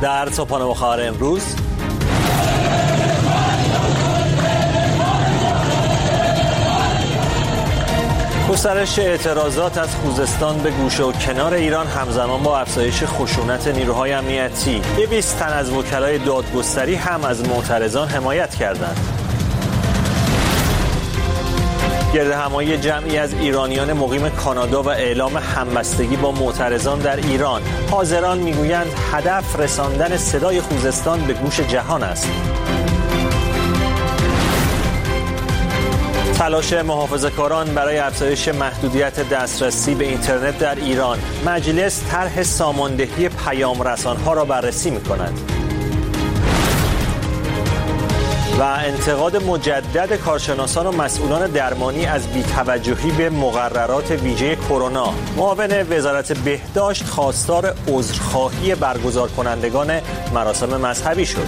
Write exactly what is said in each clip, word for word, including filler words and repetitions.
در صبحانه با خبر امروز، گسترش اعتراضات از خوزستان به گوشه و کنار ایران همزمان با افزایش خشونت نیروهای امنیتی. دویست تن از وکلای دادگستری هم از معترضان حمایت کردند. گردهمایی جمعی از ایرانیان مقیم کانادا و اعلام همبستگی با معترضان در ایران. حاضران میگویند هدف رساندن صدای خوزستان به گوش جهان است. تلاش محافظه‌کاران برای افزایش محدودیت دسترسی به اینترنت در ایران. مجلس طرح ساماندهی پیام رسان‌ها را بررسی می‌کند. و انتقاد مجدد کارشناسان و مسئولان درمانی از بی‌توجهی به مقررات ویژه کرونا. معاون وزارت بهداشت خواستار عذرخواهی برگزار کنندگان مراسم مذهبی شد.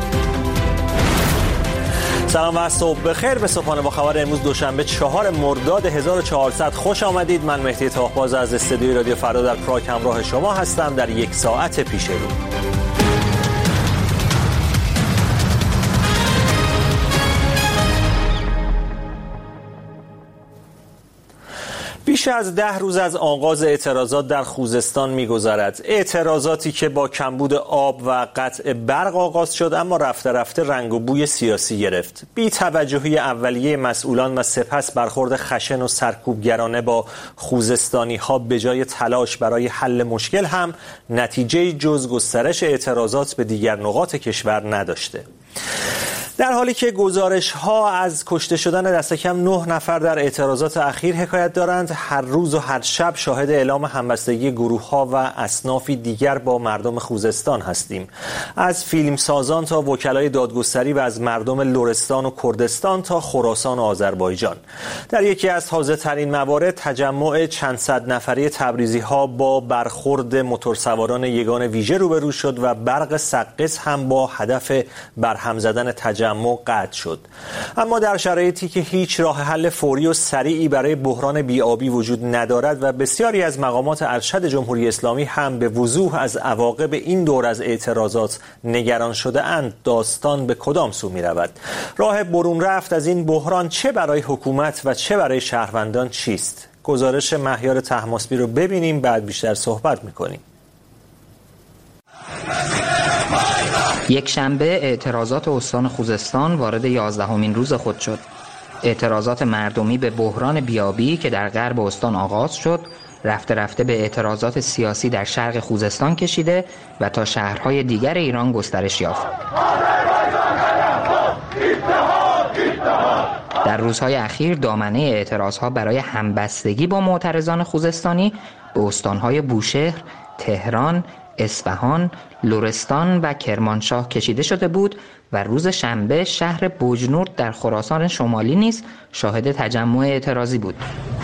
سلام و صبح بخیر. به صبحانه با خبر امروز دوشنبه چهار مرداد هزار و چهارصد خوش آمدید. من مهدی تاهباز از استودیوی رادیو فردا در پراگ همراه شما هستم در یک ساعت پیش رو. بیش از ده روز از آغاز اعتراضات در خوزستان می‌گذرد. اعتراضاتی که با کمبود آب و قطع برق آغاز شد اما رفته رفته رنگ و بوی سیاسی گرفت. بی توجهی اولیه مسئولان و سپس برخورد خشن و سرکوبگرانه با خوزستانی‌ها به جای تلاش برای حل مشکل هم نتیجه جز گسترش اعتراضات به دیگر نقاط کشور نداشته. در حالی که گزارش‌ها از کشته شدن دست کم نه نفر در اعتراضات اخیر حکایت دارند، هر روز و هر شب شاهد اعلام همبستگی گروه‌ها و اصنافی دیگر با مردم خوزستان هستیم. از فیلمسازان تا وکلای دادگستری و از مردم لرستان و کردستان تا خراسان و آذربایجان. در یکی از تازه‌ترین موارد تجمع چند صد نفری تبریزی‌ها با برخورد موتورسواران یگان ویژه روبرو شد و برق سقز هم با هدف برهم زدن تجمع تجمع قطع شد. اما در شرایطی که هیچ راه حل فوری و سریعی برای بحران بی‌آبی وجود ندارد و بسیاری از مقامات ارشد جمهوری اسلامی هم به وضوح از عواقب این دور از اعتراضات نگران شده اند، داستان به کدام سو می رود؟ راه برون رفت از این بحران چه برای حکومت و چه برای شهروندان چیست؟ گزارش مهیار طهماسبی رو ببینیم، بعد بیشتر صحبت می‌کنیم. یک شنبه اعتراضات استان خوزستان وارد یازدهمین روز خود شد. اعتراضات مردمی به بحران بیابی که در غرب استان آغاز شد، رفته رفته به اعتراضات سیاسی در شرق خوزستان کشیده و تا شهرهای دیگر ایران گسترش یافت. در روزهای اخیر دامنه اعتراضها برای همبستگی با معترضان خوزستانی به استانهای بوشهر، تهران، اصفهان، لرستان و کرمانشاه کشیده شده بود و روز شنبه شهر بوجنورد در خراسان شمالی نیز شاهد تجمع اعتراضی بود.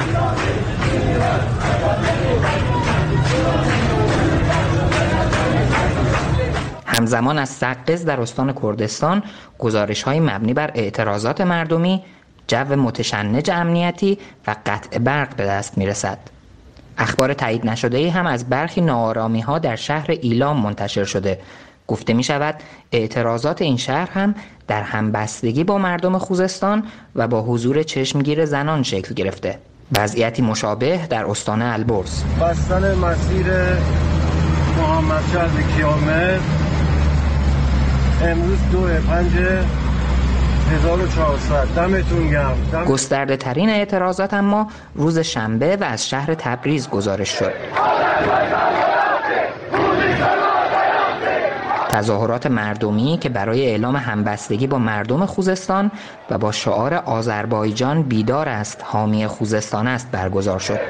همزمان از سقز در استان کردستان گزارش‌های مبنی بر اعتراضات مردمی، جو متشنج امنیتی و قطع برق به دست می‌رسد. اخبار تایید نشده‌ای هم از برخی ناآرامی‌ها در شهر ایلام منتشر شده. گفته می شود اعتراضات این شهر هم در همبستگی با مردم خوزستان و با حضور چشمگیر زنان شکل گرفته. وضعیتی مشابه در استان البرز. بستن مسیر محمد شهر کیامر امروز دو پنج هزار و چهارصد. دمتون گرم. گسترده ترین اعتراضات اما روز شنبه و از شهر تبریز گزارش شد. تظاهرات مردمی که برای اعلام همبستگی با مردم خوزستان و با شعار آذربایجان بیدار است، حامی خوزستان است برگزار شد.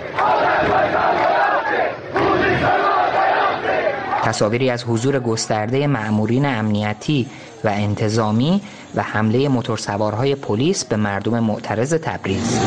تصاویری از حضور گسترده مأمورین امنیتی و انتظامی و حمله موتورسوارهای پلیس به مردم معترض تبریز.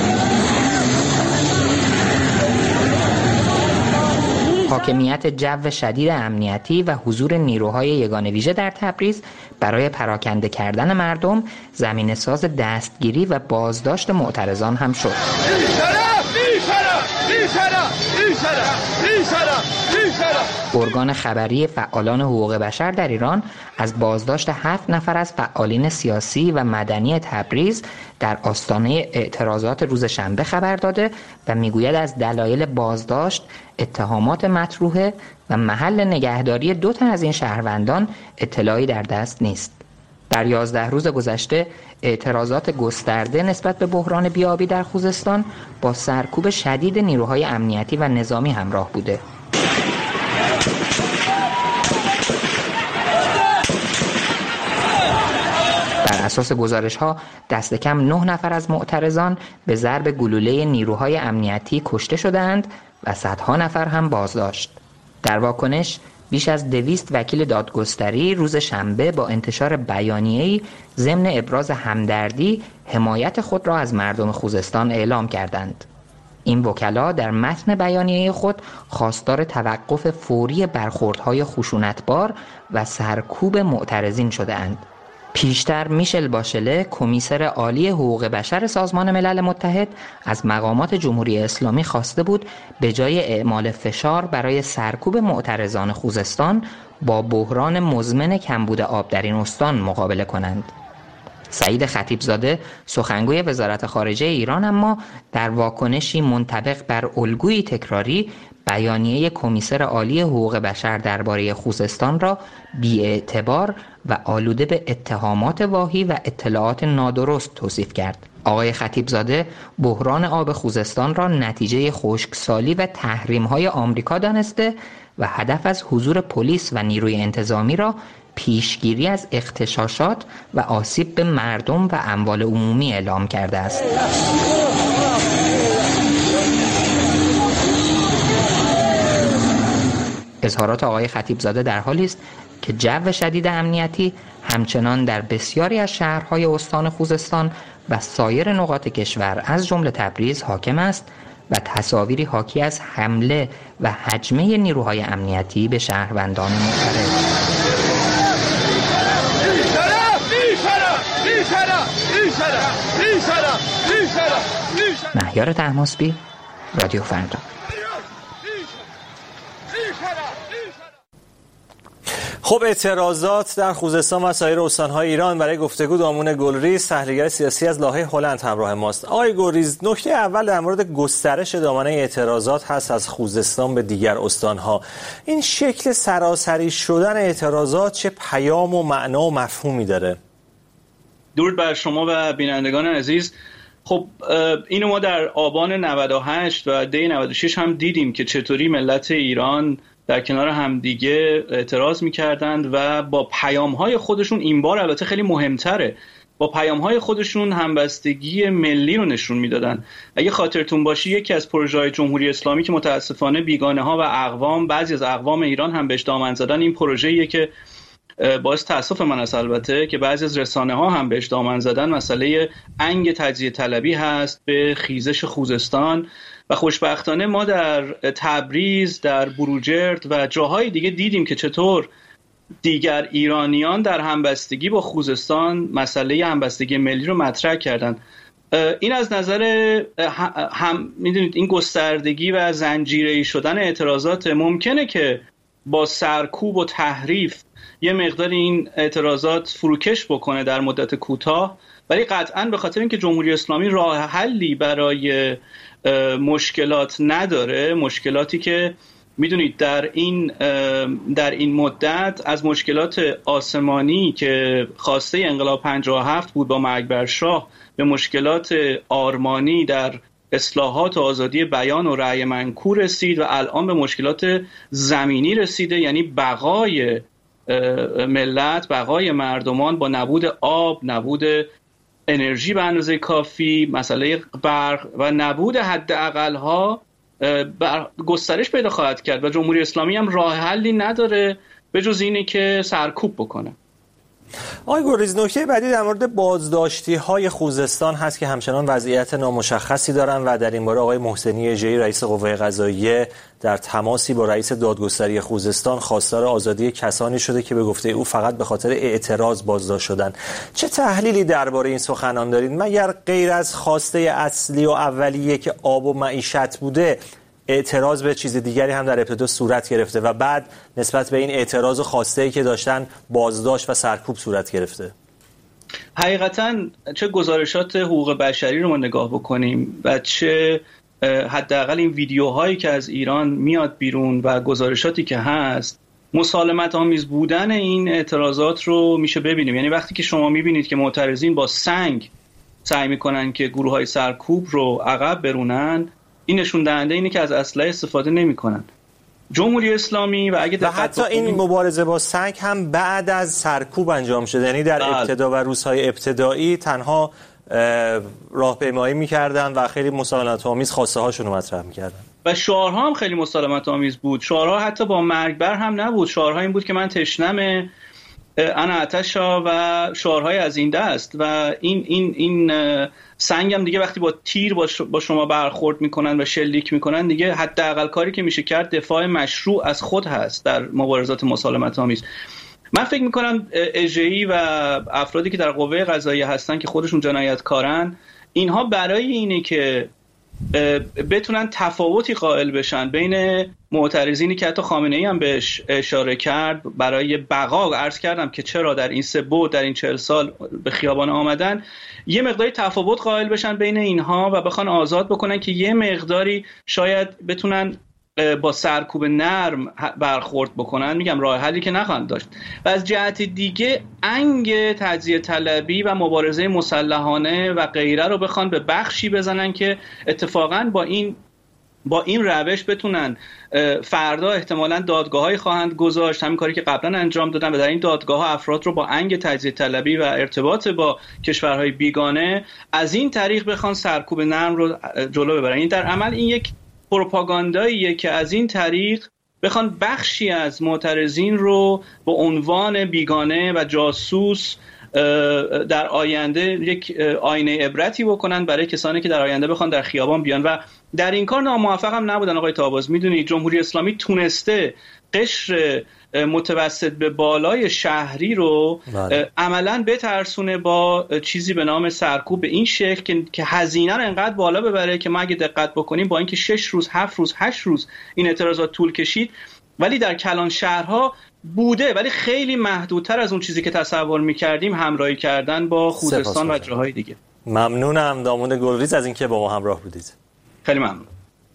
حاکمیت جو شدید امنیتی و حضور نیروهای یگان ویژه در تبریز برای پراکنده کردن مردم زمینه ساز دستگیری و بازداشت معترضان هم شد. ارگان خبری فعالان حقوق بشر در ایران از بازداشت هفت نفر از فعالین سیاسی و مدنی تبریز در آستانه اعتراضات روز شنبه خبر داده و میگوید از دلایل بازداشت، اتهامات مطروحه و محل نگهداری دو تن از این شهروندان اطلاعی در دست نیست. در یازده روز گذشته اعتراضات گسترده نسبت به بحران بیابی در خوزستان با سرکوب شدید نیروهای امنیتی و نظامی همراه بوده. بر اساس گزارش‌ها دست کم نه نفر از معترضان به ضرب گلوله نیروهای امنیتی کشته شدند و صدها نفر هم بازداشت. در واکنش بیش از دویست وکیل دادگستری روز شنبه با انتشار بیانیه‌ای ضمن ابراز همدردی حمایت خود را از مردم خوزستان اعلام کردند. این وکلا در متن بیانیه خود خواستار توقف فوری برخوردهای خشونتبار و سرکوب معترضین شده‌اند. پیشتر میشل باشله، کمیسر عالی حقوق بشر سازمان ملل متحد، از مقامات جمهوری اسلامی خواسته بود به جای اعمال فشار برای سرکوب معترضان خوزستان با بحران مزمن کمبود آب در این استان مقابله کنند. سعید خطیبزاده، سخنگوی وزارت خارجه ایران، اما در واکنشی منطبق بر الگویی تکراری بیانیه کمیسر عالی حقوق بشر درباره خوزستان را بی‌اعتبار و آلوده به اتهامات واهی و اطلاعات نادرست توصیف کرد. آقای خطیبزاده بحران آب خوزستان را نتیجه خشکسالی و تحریم‌های آمریکا دانسته و هدف از حضور پلیس و نیروی انتظامی را پیشگیری از اغتشاشات و آسیب به مردم و اموال عمومی اعلام کرده است. اظهارات آقای خطیبزاده در حالی است که جو شدید امنیتی همچنان در بسیاری از شهرهای استان خوزستان و سایر نقاط کشور از جمله تبریز حاکم است و تصاویری حاکی از حمله و هجمه نیروهای امنیتی به شهروندان معترض. مهیار طهماسبی، رادیو فردا. خب اعتراضات در خوزستان و سایر استان‌های ایران. برای گفتگو دامون گلریز، تحلیلگر سیاسی از لاهه هلند همراه ماست. آقای گلریز، نکته اول در مورد گسترش دامنه اعتراضات هست از خوزستان به دیگر استان‌ها. این شکل سراسری شدن اعتراضات چه پیام و معنا و مفهومی داره؟ درود بر شما و بینندگان عزیز. خب اینو ما در آبان نود و هشت و دی نود و شش هم دیدیم که چطوری ملت ایران در کنار همدیگه اعتراض می‌کردند و با پیام‌های خودشون، این بار البته خیلی مهمتره، با پیام‌های خودشون همبستگی ملی رو نشون میدادن. اگه خاطرتون باشه یکی از پروژه‌های جمهوری اسلامی که متاسفانه بیگانه‌ها و اقوام، بعضی از اقوام ایران هم بهش دامن زدن، این پروژه‌ایه که باعث تأسف من است البته که بعضی از رسانه‌ها هم بهش دامن زدن، مسئله انگ تجزیه طلبی هست به خیزش خوزستان. و خوشبختانه ما در تبریز، در بروجرد و جاهای دیگه دیدیم که چطور دیگر ایرانیان در همبستگی با خوزستان مسئله همبستگی ملی رو مطرح کردن. این از نظر هم میدونید این گستردگی و زنجیره‌ای شدن اعتراضات ممکنه که با سرکوب و تحریف یه مقدار این اعتراضات فروکش بکنه در مدت کوتاه، ولی قطعاً به خاطر اینکه جمهوری اسلامی راه حلی برای مشکلات نداره، مشکلاتی که میدونید در این در این مدت از مشکلات آسمانی که خواسته انقلاب پنجاه و هفت بود با مرگ بر شاه، به مشکلات آرمانی در اصلاحات و آزادی بیان و رأی منکور رسید و الان به مشکلات زمینی رسیده، یعنی بقای ملت، بقای مردمان با نبود آب، نبود انرژی به اندازه کافی، مسئله برق و نبود حداقل‌ها گسترش پیدا خواهد کرد و جمهوری اسلامی هم راه حلی نداره به جز اینه که سرکوب بکنه. آقای گلریز، نکته بعدی در مورد بازداشتی‌های خوزستان هست که همچنان وضعیت نامشخصی دارن و در این باره آقای محسنی اژه‌ای رئیس قوه قضاییه در تماسی با رئیس دادگستری خوزستان خواستار آزادی کسانی شده که به گفته او فقط به خاطر اعتراض بازداشت شدن. چه تحلیلی درباره این سخنان دارید؟ مگر غیر از خواسته اصلی و اولیه که آب و معیشت بوده اعتراض به چیز دیگری هم در ابتدا صورت گرفته و بعد نسبت به این اعتراض و خواسته‌ای که داشتن بازداشت و سرکوب صورت گرفته؟ حقیقتاً چه گزارشات حقوق بشری رو ما نگاه بکنیم و چه حداقل این ویدیوهایی که از ایران میاد بیرون و گزارشاتی که هست، مسالمت آمیز بودن این اعتراضات رو میشه ببینیم. یعنی وقتی که شما میبینید که معترضین با سنگ سعی میکنن که گروه‌های سرکوب رو عقب برونن، این نشون دهنده اینه که از اسلحه استفاده نمیکنن. جمهوری اسلامی و اگه و حتی این مبارزه با سنگ هم بعد از سرکوب انجام شده، یعنی در بله. ابتدا و روزهای ابتدایی تنها راهپیمایی میکردن و خیلی مسالمت آمیز خواسته هاشون رو مطرح میکردن و شعارها هم خیلی مسالمت آمیز بود. شعارها حتی با مرگ بر هم نبود، شعارها این بود که من تشنمه، انا آتشا و شعارهای از این دست. و این این این سنگ هم دیگه وقتی با تیر با شما برخورد میکنن و شلیک میکنن، دیگه حداقل کاری که میشه کرد دفاع مشروع از خود هست در مبارزات مسالمت آمیز. من فکر میکنم اژه‌ای و افرادی که در قوه قضاییه هستن که خودشون جنایتکارن، اینها برای اینه که بتونن تفاوتی قائل بشن بین معترضینی که حتی خامنه‌ای هم بهش اشاره کرد برای بقا، عرض کردم که چرا در این سه بعد در این چهل سال به خیابان آمدن، یه مقداری تفاوت قائل بشن بین اینها و بخوان آزاد بکنن که یه مقداری شاید بتونن با سرکوب نرم برخورد بکنن. میگم راه حلی که نخواهند داشت. و از جهت دیگه انگ تجزیه طلبی و مبارزه مسلحانه و غیره رو بخوان به بخشی بزنن که اتفاقا با این با این روش بتونن فردا احتمالاً دادگاه‌های خواهند گذاشت، همین کاری که قبلا انجام دادن، و در این دادگاه‌ها افراد رو با انگ تجزیه طلبی و ارتباط با کشورهای بیگانه از این طریق بخوان سرکوب نرم رو جلو ببرن. این در عمل این یک پروپاگانداییه که از این طریق بخوان بخشی از معترضین رو به عنوان بیگانه و جاسوس در آینده یک آینه عبرتی بکنن برای کسانی که در آینده بخوان در خیابان بیان. و در این کار ناموفق هم نبودن آقای طاباز. میدونید جمهوری اسلامی تونسته قشر متوسط به بالای شهری رو عملاً بترسونه با چیزی به نام سرکوب به این شکل که که هزینه رو انقدر بالا ببره که ما اگه دقت بکنیم با اینکه شش روز، هفت روز، هشت روز این اعتراضات طول کشید، ولی در کلان شهرها بوده، ولی خیلی محدودتر از اون چیزی که تصور می‌کردیم همراهی کردن با خوزستان و جاهای دیگه. ممنونم دامون گلریز از اینکه با ما همراه بودید. خیلی ممنون.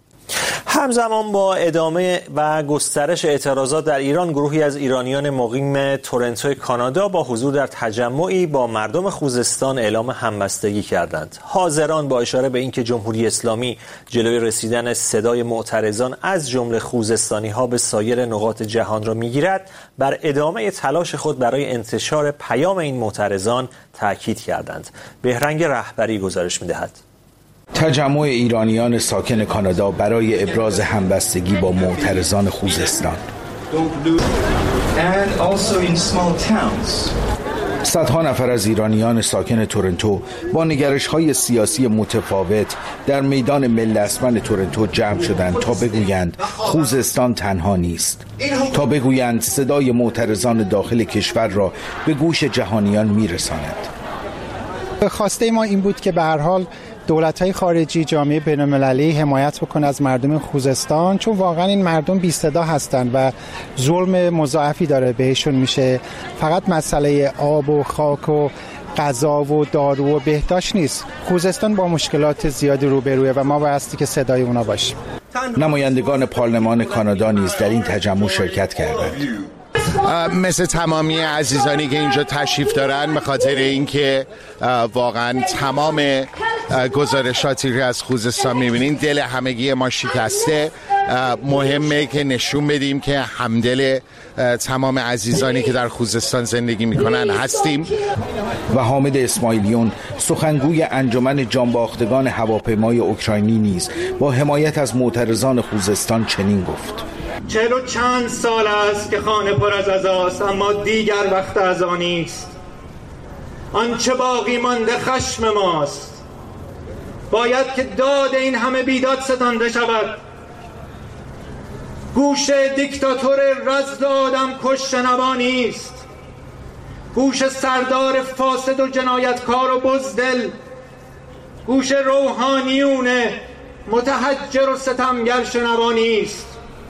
همزمان با ادامه و گسترش اعتراضات در ایران، گروهی از ایرانیان مقیم تورنتو کانادا با حضور در تجمعی با مردم خوزستان اعلام همبستگی کردند. حاضران با اشاره به اینکه جمهوری اسلامی جلوی رسیدن صدای معترضان از جمله خوزستانی‌ها به سایر نقاط جهان را می‌گیرد، بر ادامه تلاش خود برای انتشار پیام این معترضان تاکید کردند. بهرنگ رهبری گزارش می‌دهد. تجمع ایرانیان ساکن کانادا برای ابراز همبستگی با معترضان خوزستان. صدها نفر از ایرانیان ساکن تورنتو با نگرش‌های سیاسی متفاوت در میدان مل اسمن تورنتو جمع شدند تا بگویند خوزستان تنها نیست، تا بگویند صدای معترضان داخل کشور را به گوش جهانیان میرساند. خواسته ما این بود که به هر حال دولت‌های خارجی، جامعه بین‌المللی حمایت بکنه از مردم خوزستان، چون واقعا این مردم بی صدا هستن و ظلم مضاعفی داره بهشون میشه. فقط مسئله آب و خاک و غذا و دارو و بهداشت نیست. خوزستان با مشکلات زیادی روبروه و ما بایستی که صدای اونا باشیم. نمایندگان پارلمان کانادا نیز در این تجمع شرکت کردند. مثل تمامی عزیزانی که اینجا تشریف دارن، به خاطر اینکه واقعا تمام گزارشاتی که از خوزستان میبینین دل همگی ما شکسته. مهمه که نشون بدیم که همدل تمام عزیزانی که در خوزستان زندگی میکنن هستیم. و حامد اسماعیلیون، سخنگوی انجمن جانباختگان هواپیمای اوکراینی نیز با حمایت از معترضان خوزستان چنین گفت: چهل و چند سال است که خانه پر از عزاست، اما دیگر وقت عزا نیست. آنچه باقی مانده خشم ماست. باید که داد این همه بیداد ستانده شود. گوش دیکتاتور رزد آدم کش شنوا نیست. گوش سردار فاسد و جنایتکار و بزدل، گوش روحانیون متحجر و ستمگر شنوا نیست.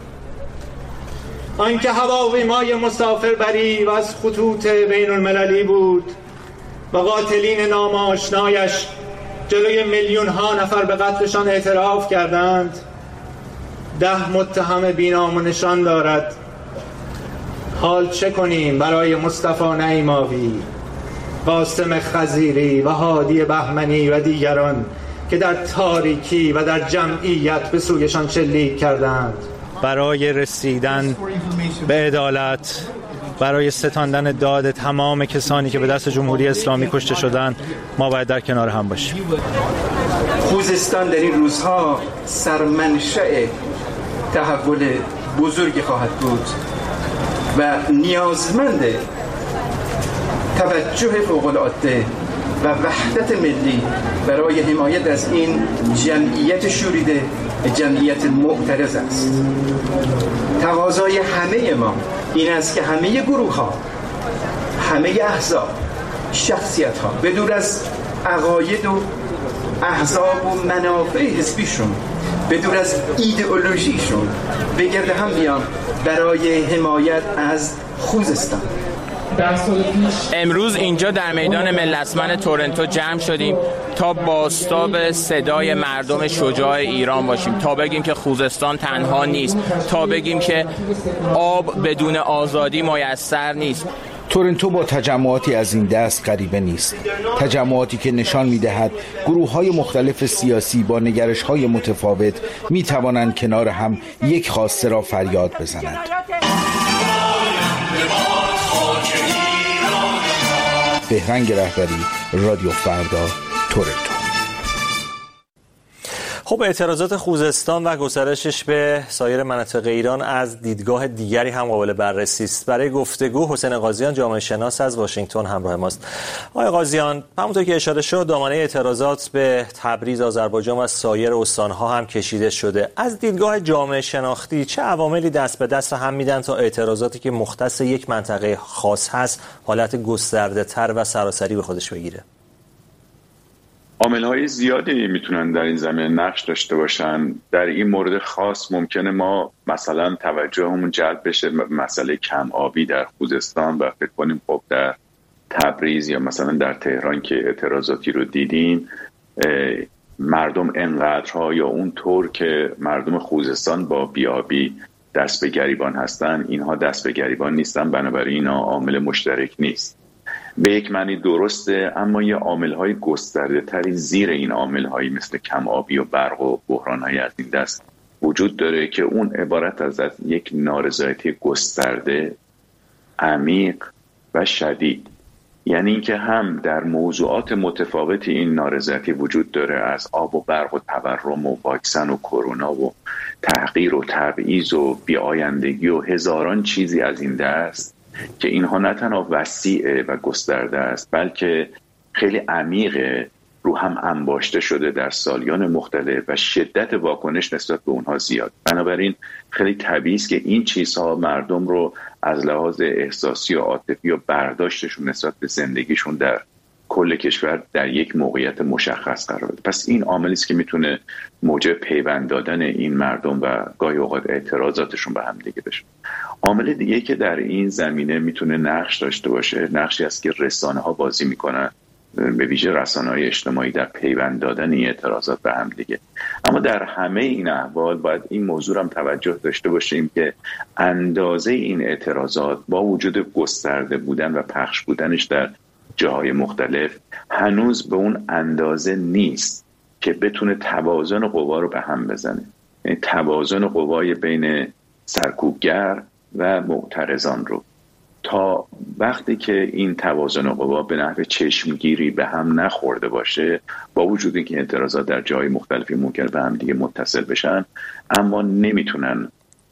آنکه هواپیمای مسافربری و از خطوط بین المللی بود و قاتلین ناماشنایش جلوی میلیون ها نفر به قتلشان اعتراف کردند، ده متهم بینام و نشان دارد. حال چه کنیم برای مصطفی نعیماوی، قاسم خضیری و هادی بهمنی و دیگران که در تاریکی و در جمعیت به سویشان شلیک کردند؟ برای رسیدن به عدالت، برای ستاندن داد تمام کسانی که به دست جمهوری اسلامی کشته شدند، ما باید در کنار هم باشیم. خوزستان در این روزها سرمنشأ تحول بزرگی خواهد بود و نیازمند توجه فوق‌العاده و وحدت ملی برای حمایت از این جمعیت شوریده، جمعیت معترض است. تقاضای همه ما این است که همه گروه ها، همه احزاب، شخصیت ها بدون از عقاید و احزاب و منافع حزبیشون، بدون از ایدئولوژیشون بگرد هم بیان برای حمایت از خوزستان. امروز اینجا در میدان ملت‌من تورنتو جمع شدیم تا بازتاب صدای مردم شجاع ایران باشیم، تا بگیم که خوزستان تنها نیست، تا بگیم که آب بدون آزادی میسر نیست. تورنتو با تجمعاتی از این دست غریبه نیست. تجمعاتی که نشان می‌دهد گروه‌های مختلف سیاسی با نگرش‌های متفاوت می‌توانند کنار هم یک خواسته را فریاد بزنند. بهرنگ رهبری، رادیو فردا، تورنتو. خب اعتراضات خوزستان و گسترشش به سایر مناطق ایران از دیدگاه دیگری هم قابل بررسی است. برای گفتگو حسین قاضیان جامعه شناس از واشنگتن همراه ماست. آقای قاضیان، همونطور که اشاره شد دامنه اعتراضات به تبریز، آذربایجان و سایر استان‌ها هم کشیده شده. از دیدگاه جامعه شناختی چه عواملی دست به دست هم میدن تا اعتراضاتی که مختص یک منطقه خاص هست حالت گسترده‌تر و سراسری به خودش بگیره؟ عامل‌های زیادی میتونن در این زمینه نقش داشته باشن. در این مورد خاص ممکنه ما مثلا توجهمون جلب بشه مسئله کم آبی در خوزستان و فکر کنیم خب در تبریز یا مثلا در تهران که اعتراضاتی رو دیدیم، مردم انقدرها یا اون طور که مردم خوزستان با بیابی دست به گریبان هستن، اینها دست به گریبان نیستن، بنابراین اینا عامل مشترک نیست. به یک معنی درسته، اما یه عامل‌های گسترده تری زیر این عامل‌هایی مثل کم آبی و برق و بحران‌های از این دست وجود داره که اون عبارت از, از یک نارضایتی گسترده، عمیق و شدید. یعنی اینکه هم در موضوعات متفاوتی این نارضایتی وجود داره، از آب و برق و تورم و واکسن و کرونا و تحقیر و تبعیض و بی‌آیندگی و هزاران چیزی از این دست که اینها نه تنها وسیع و گسترده است بلکه خیلی عمیقه، رو هم انباشته شده در سالیان مختلف و شدت واکنش نسبت به اونها زیاد. بنابراین خیلی طبیعی است که این چیزها مردم رو از لحاظ احساسی و عاطفی و برداشتشون نسبت به زندگیشون در کل کشور در یک موقعیت مشخص قرار بده. پس این عاملی است که میتونه موجب پیوند دادن این مردم و گاهی اوقات اعتراضاتشون به هم دیگه بشه. عامل دیگه که در این زمینه میتونه نقش داشته باشه، نقشی است که رسانه ها بازی میکنن، به ویژه رسانه‌های اجتماعی در پیوند دادن این اعتراضات به هم دیگه. اما در همه این احوال باید این موضوع هم توجه داشته باشیم که اندازه این اعتراضات با وجود گسترده بودن و پخش بودنش در جاهای مختلف هنوز به اون اندازه نیست که بتونه توازن قوا رو به هم بزنه. یعنی توازن قوای بین سرکوبگر و معترضان رو تا وقتی که این توازن قوا به نحو چشمگیری به هم نخورده باشه، با وجود اینکه اعتراضات در جای مختلفی ممکنه به هم دیگه متصل بشن، اما نمیتونن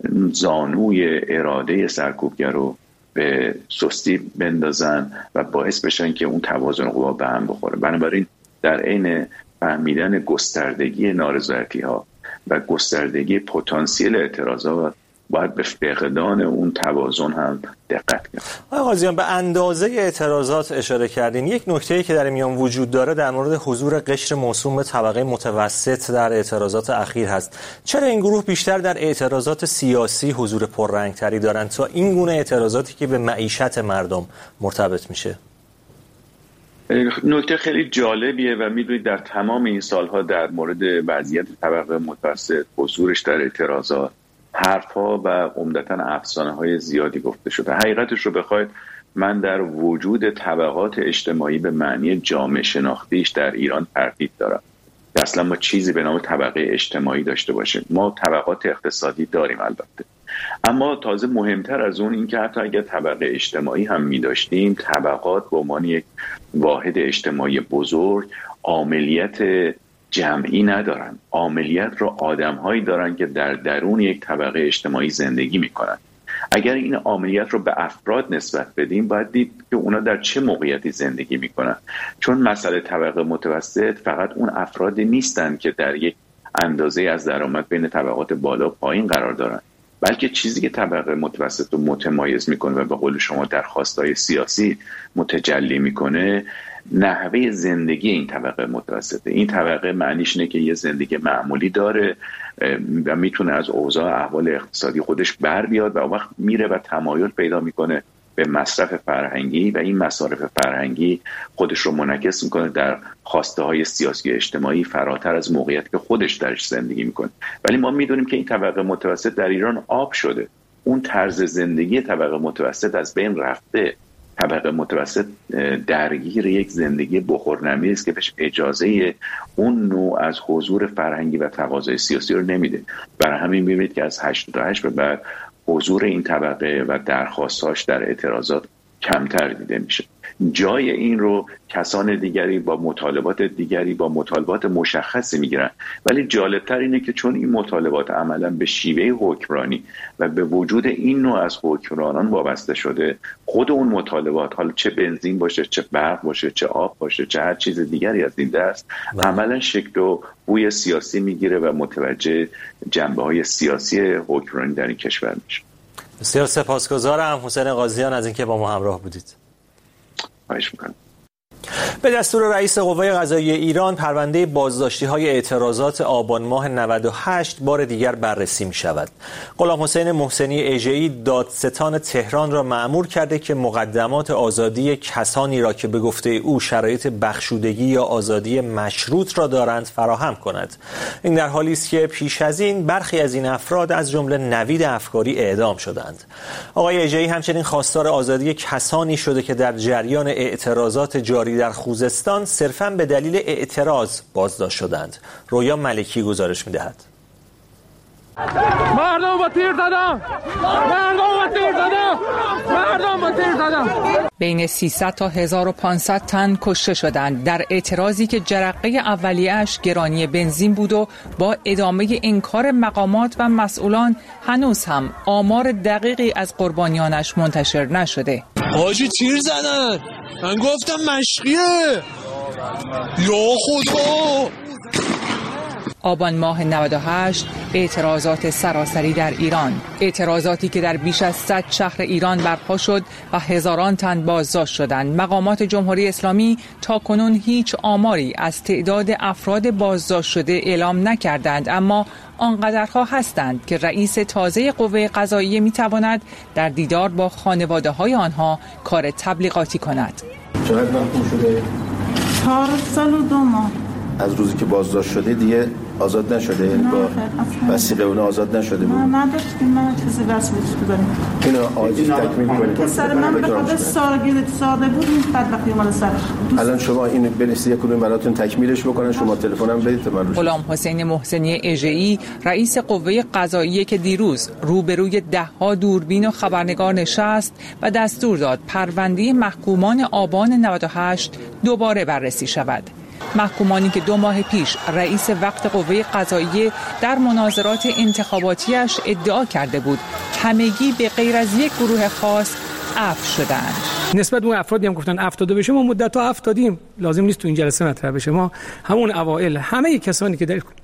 زانوی اراده سرکوبگر رو به سستی بندازن و باعث بشن که اون توازن قوا به هم بخوره. بنابراین در عین فهمیدن گستردگی نارضایتی ها و گستردگی پتانسیل اعتراضات باید به فقدان اون توازن هم دقت کرد. آقای قاضیان، به اندازه اعتراضات اشاره کردین. یک نکته‌ای که در میان وجود داره در مورد حضور قشر موسوم به طبقه متوسط در اعتراضات اخیر هست. چرا این گروه بیشتر در اعتراضات سیاسی حضور پررنگتری دارند تا این گونه اعتراضاتی که به معیشت مردم مرتبط میشه؟ نکته خیلی جالبیه و میدونید در تمام این سالها در مورد وضعیت طبقه متوسط، حضورش در اعتراضات، حرفها و عمدتاً افسانه‌های زیادی گفته شده. حقیقتش رو بخواید، من در وجود طبقات اجتماعی به معنی جامعه شناختیش در ایران تردید دارم. اصلا ما چیزی به نام طبقه اجتماعی داشته باشیم. ما طبقات اقتصادی داریم البته، اما تازه مهمتر از اون این که حتی اگر طبقه اجتماعی هم می داشتیم، طبقات به عنوان یک واحد اجتماعی بزرگ عاملیت جمعی ندارن. عاملیت رو آدم‌هایی دارن که در درون یک طبقه اجتماعی زندگی می‌کنن. اگر این عاملیت رو به افراد نسبت بدیم، باید دید که اونا در چه موقعیتی زندگی می‌کنن. چون مسئله طبقه متوسط فقط اون افرادی نیستن که در یک اندازه از درآمد بین طبقات بالا و پایین قرار دارن، بلکه چیزی که طبقه متوسط رو متمایز می‌کنه و به قول شما در خواست‌های سیاسی متجلی می‌کنه، نحوه زندگی این طبقه متوسطه. این طبقه معنیش اینه که یه زندگی معمولی داره و میتونه از اوضاع احوال اقتصادی خودش بر بیاد و وقت میره و تمایل پیدا میکنه به مصرف فرهنگی و این مصارف فرهنگی خودش رو منعکس میکنه در خواسته های سیاسی و اجتماعی فراتر از موقعیت که خودش درش زندگی میکنه. ولی ما میدونیم که این طبقه متوسط در ایران آب شده. اون طرز زندگی طبقه متوسط از بین رفته. طبقه متوسط درگیر یک زندگی بخورنمی است که بهش اجازه اون نوع از حضور فرهنگی و تقاضای سیاسی رو نمیده. برای همین میبینید که از هشتاد و هشت به بعد حضور این طبقه و درخواستاش در اعتراضات کمتر دیده میشه. جای این رو کسان دیگری با مطالبات دیگری با مطالبات مشخصی میگیرن. ولی جالبتر اینه که چون این مطالبات عملا به شیوه حکمرانی و به وجود این نوع از حکمرانان وابسته شده، خود اون مطالبات، حالا چه بنزین باشه، چه برق باشه، چه آب باشه، چه هر چیز دیگری از این دست، عملا شکل و بوی سیاسی میگیره و متوجه جنبه‌های سیاسی حکمرانی در این کشور میشه. بسیار سپاسگزارم حسین قاضیان از اینکه با ما همراه بودید. خواهش میکنم. به دستور رئیس قوه قضاییه ایران، پرونده بازداشتی‌های اعتراضات آبان ماه نود و هشت بار دیگر بررسی می‌شود. غلام حسین محسنی اژه‌ای دادستان تهران را مأمور کرده که مقدمات آزادی کسانی را که به گفته او شرایط بخشودگی یا آزادی مشروط را دارند فراهم کند. این در حالی است که پیش از این برخی از این افراد از جمله نوید افکاری اعدام شدند. آقای اژه‌ای همچنین خواستار آزادی کسانی شده که در جریان اعتراضات جاری در خوزستان صرفاً به دلیل اعتراض بازداشت شدند. رویا ملکی گزارش می‌دهد. مردم با تیر زدن، مردم با تیر زدن، مردم با تیر زدن. بین سیصد تا هزار و پانصد تن کشته شدند در اعتراضی که جرقه اولیه‌اش گرانی بنزین بود و با ادامه انکار مقامات و مسئولان هنوز هم آمار دقیقی از قربانیانش منتشر نشده. حاجی تیر زدن، من گفتم مشقیه، یا خدا. آبان ماه نود و هشت اعتراضات سراسری در ایران، اعتراضاتی که در بیش از صد شهر ایران برپا شد و هزاران تن بازداشت شدند. مقامات جمهوری اسلامی تا کنون هیچ آماری از تعداد افراد بازداشت شده اعلام نکردند، اما آنقدرها هستند که رئیس تازه قوه قضاییه میتواند در دیدار با خانواده های آنها کار تبلیغاتی کند. چقدر وقت شده؟ چهار سال و دو ماه. از روزی که بازداشت شده دیگه آزاد نشده؟ نه با وثیقه اون آزاد نشده بود؟ نه نداشتیم، من چیزی وصلش بداریم. اینو آجی تکمیل کنید. پسر من به خود سالگرد ساده بود، این بدبختی مال سرش. الان شما اینو بنویسید یک کدوم براتون تکمیلش بکنن، شما تلفنم بدید من روش. غلام حسین محسنی اژه‌ای رئیس قوه قضاییه که دیروز روبروی ده‌ها دوربین و خبرنگار نشست و دستور داد پرونده محکومان آبان نود و هشت دوباره بررسی شود. محکومانی که دو ماه پیش رئیس وقت قوه قضاییه در مناظرات انتخاباتیش ادعا کرده بود همگی به غیر از یک گروه خاص عفو شدند. نسبت به اون افرادی هم گفتن عفو داده بشه، ما مدت ها عفو دادیم، لازم نیست تو این جلسه مطرح بشه. ما همون اوایل همه کسانی که در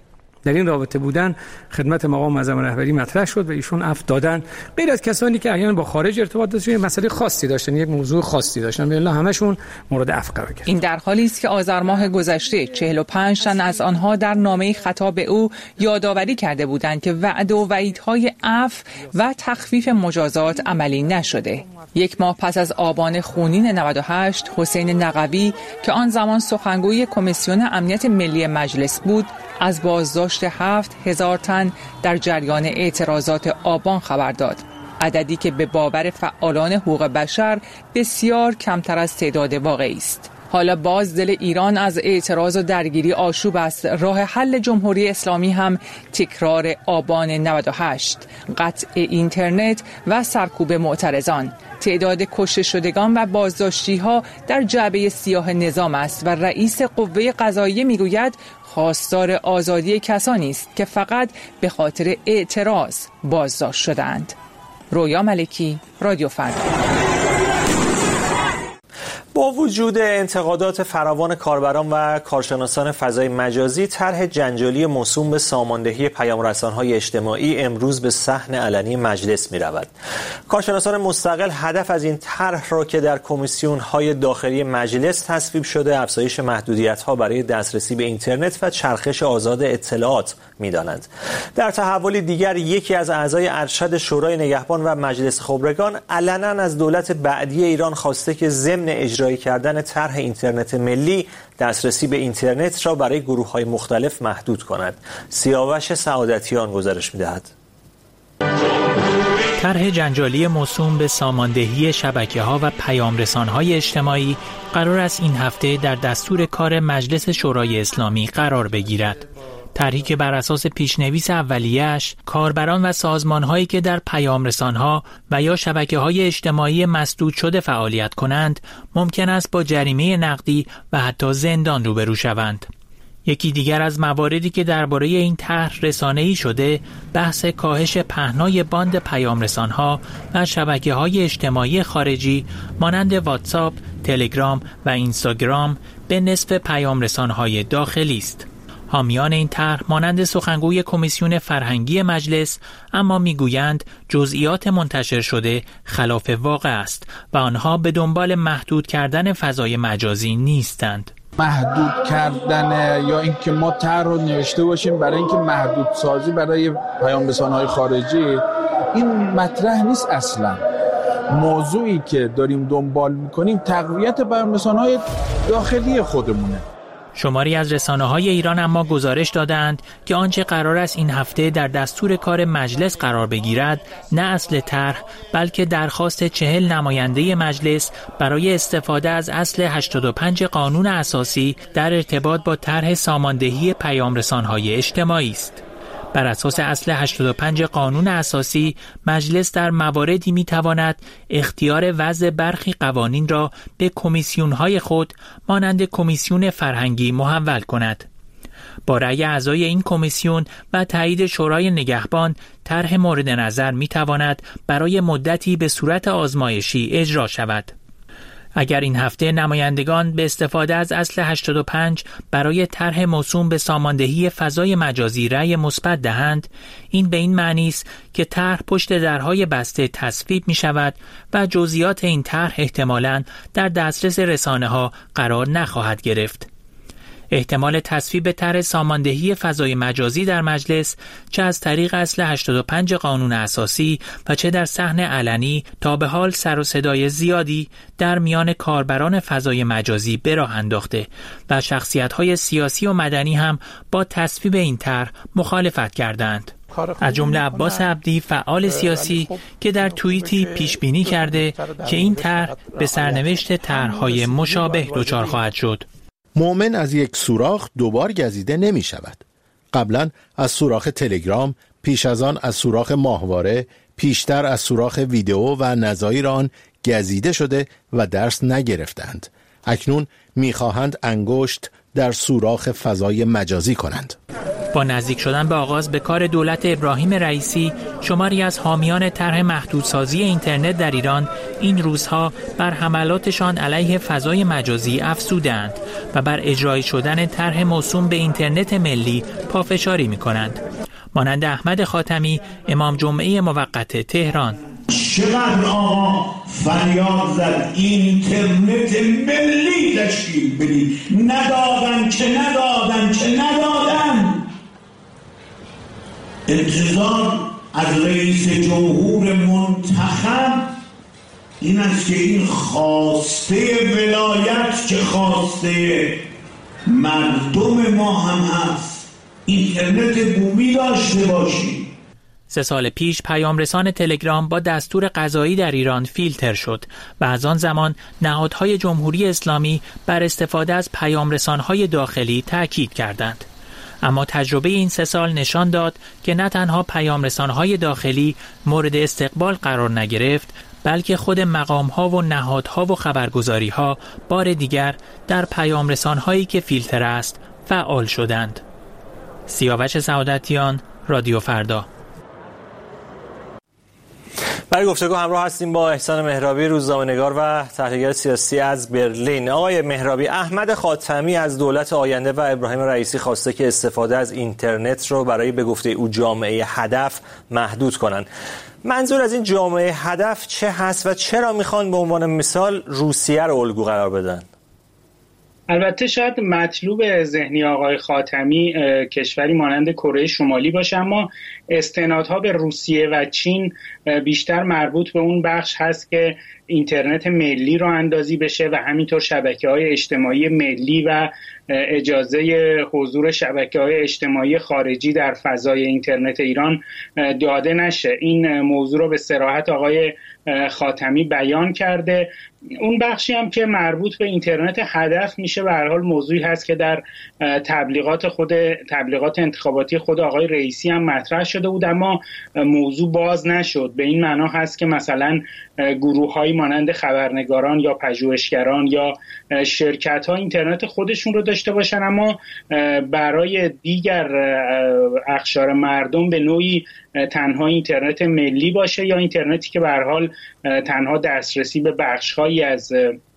در این رابطه بودن خدمت مقام معظم رهبری مطرح شد و ایشون عفو دادن، غیر از کسانی که احیانا با خارج ارتباط داشتن، مسئله خاصی داشتن، یک موضوع خاصی داشتن، به الله همشون مورد عفو قرار گرفت. این در حالی است که آذر ماه گذشته چهل و پنج تن از آنها در نامه خطاب او یادآوری کرده بودند که وعده و وعیدهای عفو و تخفیف مجازات عملی نشده. یک ماه پس از آبان خونین نود و هشت، حسین نقوی که آن زمان سخنگوی کمیسیون امنیت ملی مجلس بود، از بازداشت هفت هزار تن در جریان اعتراضات آبان خبر داد. عددی که به باور فعالان حقوق بشر بسیار کمتر از تعداد واقعی است. حالا باز دل ایران از اعتراض و درگیری آشوب است. راه حل جمهوری اسلامی هم تکرار آبان نود و هشت، قطع اینترنت و سرکوب معترضان. تعداد کشته شدگان و بازداشتی ها در جعبه سیاه نظام است و رئیس قوه قضاییه میگوید خواستار آزادی کسانی است که فقط به خاطر اعتراض بازداشت شدند. رویا ملکی، رادیو فردا. با وجود انتقادات فراوان کاربران و کارشناسان فضای مجازی، طرح جنجالی موسوم به ساماندهی پیام‌رسان‌های اجتماعی امروز به صحن علنی مجلس می‌رود. کارشناسان مستقل هدف از این طرح را که در کمیسیون‌های داخلی مجلس تصویب شده افزایش محدودیت‌ها برای دسترسی به اینترنت و چرخش آزاد اطلاعات می‌دانند. در تحولی دیگر، یکی از اعضای ارشد شورای نگهبان و مجلس خبرگان علنا از دولت بعدی ایران خواسته که ضمن اجرایی کردن طرح اینترنت ملی، دسترسی به اینترنت را برای گروه‌های مختلف محدود کند. سیاوش سعادتیان گزارش می‌دهد. طرح جنجالی موسوم به ساماندهی شبکه‌ها و پیام‌رسان‌های اجتماعی قرار است این هفته در دستور کار مجلس شورای اسلامی قرار بگیرد. طرحی که بر اساس پیشنویس اولیه‌اش کاربران و سازمان‌هایی که در پیام‌رسان‌ها و یا شبکه‌های اجتماعی مسدود شده فعالیت کنند ممکن است با جریمه نقدی و حتی زندان روبرو شوند. یکی دیگر از مواردی که درباره این طرح رسانه‌ای شده بحث کاهش پهنای باند پیام‌رسان‌ها و شبکه‌های اجتماعی خارجی مانند واتساپ، تلگرام و اینستاگرام به نصف پیام‌رسان‌های داخلی است. حامیان این طرح مانند سخنگوی کمیسیون فرهنگی مجلس اما میگویند جزئیات منتشر شده خلاف واقع است و آنها به دنبال محدود کردن فضای مجازی نیستند. محدود کردن یا اینکه ما طرح رو نوشته باشیم برای اینکه محدود سازی برای پیام‌رسان‌های خارجی، این مطرح نیست اصلا. موضوعی که داریم دنبال میکنیم تقویت پیام‌رسان‌های داخلی خودمونه. شماری از رسانه‌های ایران اما گزارش دادند که آنچه قرار است این هفته در دستور کار مجلس قرار بگیرد نه اصل طرح بلکه درخواست چهل نماینده مجلس برای استفاده از اصل هشتاد و پنج قانون اساسی در ارتباط با طرح ساماندهی پیام‌رسان‌های اجتماعی است. بر اساس اصل هشتاد و پنج قانون اساسی مجلس در مواردی میتواند اختیار وضع برخی قوانین را به کمیسیون‌های خود مانند کمیسیون فرهنگی محول کند. با رأی اعضای این کمیسیون و تایید شورای نگهبان طرح مورد نظر میتواند برای مدتی به صورت آزمایشی اجرا شود. اگر این هفته نمایندگان به استفاده از اصل هشتاد و پنج برای طرح موسوم به ساماندهی فضای مجازی رأی مثبت دهند، این به این معنی است که طرح پشت درهای بسته تصویب می شود و جزئیات این طرح احتمالاً در دسترس رسانه‌ها قرار نخواهد گرفت. احتمال تصویب طرح ساماندهی فضای مجازی در مجلس چه از طریق اصل هشتاد و پنج قانون اساسی و چه در صحن علنی تا به حال سر و صدای زیادی در میان کاربران فضای مجازی به راه انداخته و شخصیت‌های سیاسی و مدنی هم با تصویب این طرح مخالفت کردند. از جمله عباس عبدی فعال سیاسی که در توییتی پیش بینی کرده که این طرح به سرنوشت طرح‌های مشابه دچار خواهد شد. مؤمن از یک سوراخ دوبار گزیده نمی شود. قبلا از سوراخ تلگرام، پیش از آن از سوراخ ماهواره، پیشتر از سوراخ ویدئو و نظایر آن گزیده شده و درس نگرفتند. اکنون می‌خواهند انگشت در سوراخ فضای مجازی کنند. با نزدیک شدن به آغاز به کار دولت ابراهیم رئیسی، شماری از حامیان طرح محدودسازی اینترنت در ایران این روزها بر حملاتشان علیه فضای مجازی افزودند و بر اجرایی شدن طرح موسوم به اینترنت ملی پافشاری می‌کنند. مانند احمد خاتمی، امام جمعه موقت تهران. چقدر آقا فریاد زد اینترنت ملی تشکیل بدید، ندادن که ندادن که ندادن. انتظار از رئیس جمهور منتخب این است که این خواسته ولایت که خواسته مردم ما هم هست، اینترنت بومی داشته باشیم. سه سال پیش پیامرسان تلگرام با دستور قضایی در ایران فیلتر شد و از آن زمان نهادهای جمهوری اسلامی بر استفاده از پیامرسانهای داخلی تأکید کردند. اما تجربه این سه سال نشان داد که نه تنها پیامرسانهای داخلی مورد استقبال قرار نگرفت، بلکه خود مقامها و نهادها و خبرگزاریها بار دیگر در پیامرسانهایی که فیلتر است فعال شدند. سیاوش سعادتیان، رادیو فردا. برای گفتگو همراه هستیم با احسان مهرابی، روزنامه‌نگار و تحلیلگر سیاسی از برلین. آقای مهرابی، احمد خاتمی از دولت آینده و ابراهیم رئیسی خواسته که استفاده از اینترنت رو برای به گفته او جامعه هدف محدود کنند. منظور از این جامعه هدف چه هست و چرا میخوان به عنوان مثال روسیه رو الگو قرار بدن؟ البته شاید مطلوب ذهنی آقای خاتمی کشوری مانند کره شمالی باشه، اما استنادها به روسیه و چین بیشتر مربوط به اون بخش هست که اینترنت ملی راه اندازی بشه و همینطور شبکه‌های اجتماعی ملی و اجازه حضور شبکه‌های اجتماعی خارجی در فضای اینترنت ایران داده نشه. این موضوع رو به صراحت آقای خاتمی بیان کرده. اون بخشی هم که مربوط به اینترنت هدف میشه به هر حال موضوعی هست که در تبلیغات خود تبلیغات انتخاباتی خود آقای رئیسی هم مطرح شده بود، اما موضوع باز نشد. به این معنا هست که مثلا گروه‌های مانند خبرنگاران یا پژوهشگران یا شرکت‌ها اینترنت خودشون رو داشته باشن، اما برای دیگر اقشار مردم به نوعی تنها اینترنت ملی باشه یا اینترنتی که به هر حال تنها دسترسی به بخش‌هایی از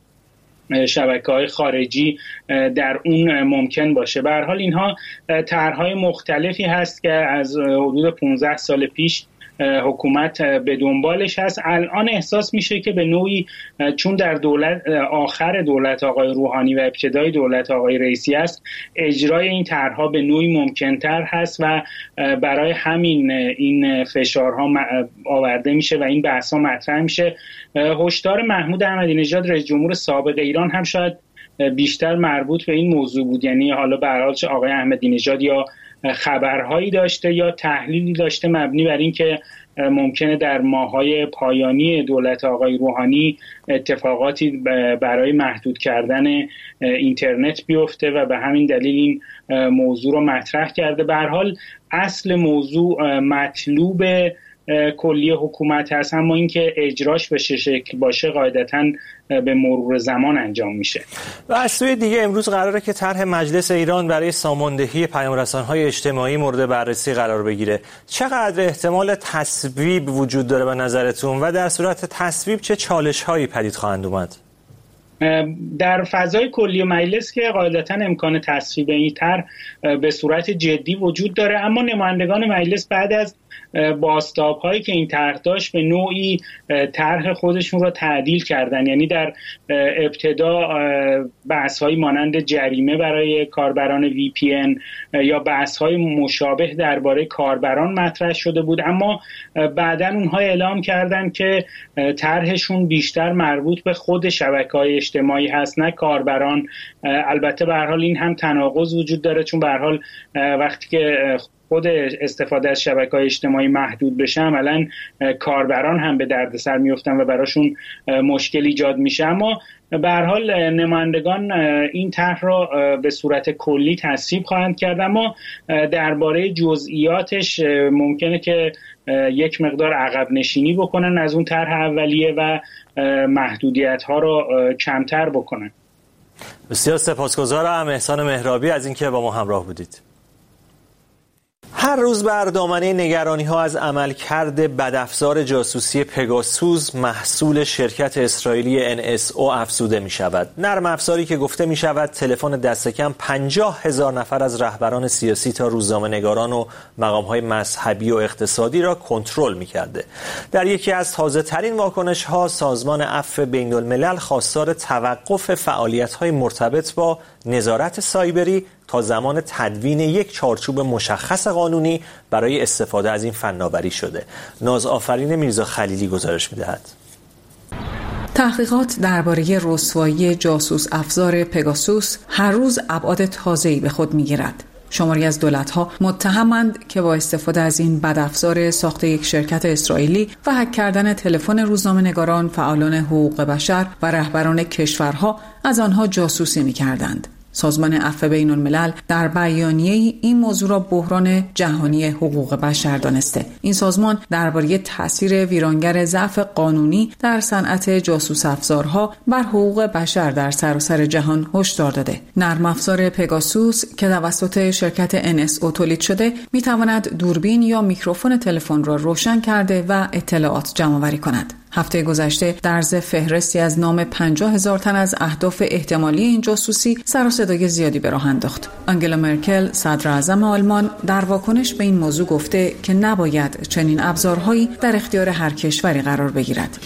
شبکه‌های خارجی در اون ممکن باشه. به هر حال اینها طرح‌های مختلفی هست که از حدود پانزده سال پیش حکومت به دنبالش هست. الان احساس میشه که به نوعی چون در دولت آخر دولت آقای روحانی و ابتدای دولت آقای رئیسی است، اجرای این طرح‌ها به نوعی ممکن‌تر هست و برای همین این فشارها آورده میشه و این بحث‌ها مطرح میشه. هشدار محمود احمدی نژاد رئیس جمهور سابق ایران هم شاید بیشتر مربوط به این موضوع بود، یعنی حالا به هر حال آقای احمدی نژاد یا خبرهایی داشته یا تحلیلی داشته مبنی بر این که ممکنه در ماه‌های پایانی دولت آقای روحانی اتفاقاتی برای محدود کردن اینترنت بیفته و به همین دلیل این موضوع رو مطرح کرده. به هر حال اصل موضوع مطلوب کلی حکومت هست، اما اینکه اجراش به چه شکل باشه قاعدتاً به مرور زمان انجام میشه. و از سوی دیگه امروز قراره که طرح مجلس ایران برای ساماندهی پیام‌رسان‌های اجتماعی مورد بررسی قرار بگیره. چقدر احتمال تصویب وجود داره به نظرتون و در صورت تصویب چه چالش‌هایی پدید خواهند اومد؟ در فضای کلی مجلس که قاعدتاً امکان تصویب این طرح به صورت جدی وجود داره، اما نمایندگان مجلس بعد از بازتاب‌هایی که این طرح داشت به نوعی طرح خودشون رو تعدیل کردن. یعنی در ابتدا بحث‌های مانند جریمه برای کاربران وی پی ان یا بحث‌های مشابه درباره کاربران مطرح شده بود، اما بعداً اونها اعلام کردن که طرحشون بیشتر مربوط به خود شبکه‌های اجتماعی هست نه کاربران. البته به هر حال این هم تناقض وجود داره، چون به هر حال وقتی که خود استفاده از شبکه‌های اجتماعی محدود بشه عملاً کاربران هم به دردسر میفتن و براشون مشکل ایجاد میشه. اما به هر حال نمایندگان این طرح را به صورت کلی تصویب خواهند کرد، اما درباره جزئیاتش ممکنه که یک مقدار عقب نشینی بکنن از اون طرح اولیه و محدودیت‌ها را کمتر بکنن. بسیار سپاسگزارم احسان مهرابی از اینکه با ما همراه بودید. هر روز بر دامنه نگرانی‌ها از عملکرد بدافزار جاسوسی پگاسوس محصول شرکت اسرائیلی ان اس او افزوده می‌شود. نرم افزاری که گفته می‌شود تلفن دست کم پنجاه هزار نفر از رهبران سیاسی تا روزنامه‌نگاران و مقام‌های مذهبی و اقتصادی را کنترل می‌کرده. در یکی از تازه‌ترین واکنش‌ها سازمان عفو بین‌الملل خواستار توقف فعالیت‌های مرتبط با نظارت سایبری تا زمان تدوین یک چارچوب مشخص قانونی برای استفاده از این فناوری شده. نازآفرین میرزا خلیلی گزارش می‌دهد. تحقیقات درباره رسوایی جاسوس افزار پگاسوس هر روز ابعاد تازه‌ای به خود می‌گیرد. شماری از دولت‌ها متهمند که با استفاده از این بدافزار ساخت یک شرکت اسرائیلی و هک کردن تلفن روزنامه‌نگاران، فعالان حقوق بشر و رهبران کشورها از آنها جاسوسی می‌کردند. سازمان عفو بین‌الملل در بیانیه‌ای این موضوع را بحران جهانی حقوق بشر دانسته. این سازمان درباره تأثیر ویرانگر ضعف قانونی در صنعت جاسوس افزارها بر حقوق بشر در سراسر جهان هشدار داده. نرم افزار پگاسوس که توسط شرکت ان اس او تولید شده، می‌تواند دوربین یا میکروفون تلفن را روشن کرده و اطلاعات جمع‌آوری کند. هفته گذشته در ضمن فهرستی از نام پنجاه هزار تن از اهداف احتمالی این جاسوسی سر و صدای زیادی به راه انداخت. آنگلا مرکل صدر اعظم آلمان در واکنش به این موضوع گفته که نباید چنین ابزارهایی در اختیار هر کشوری قرار بگیرد.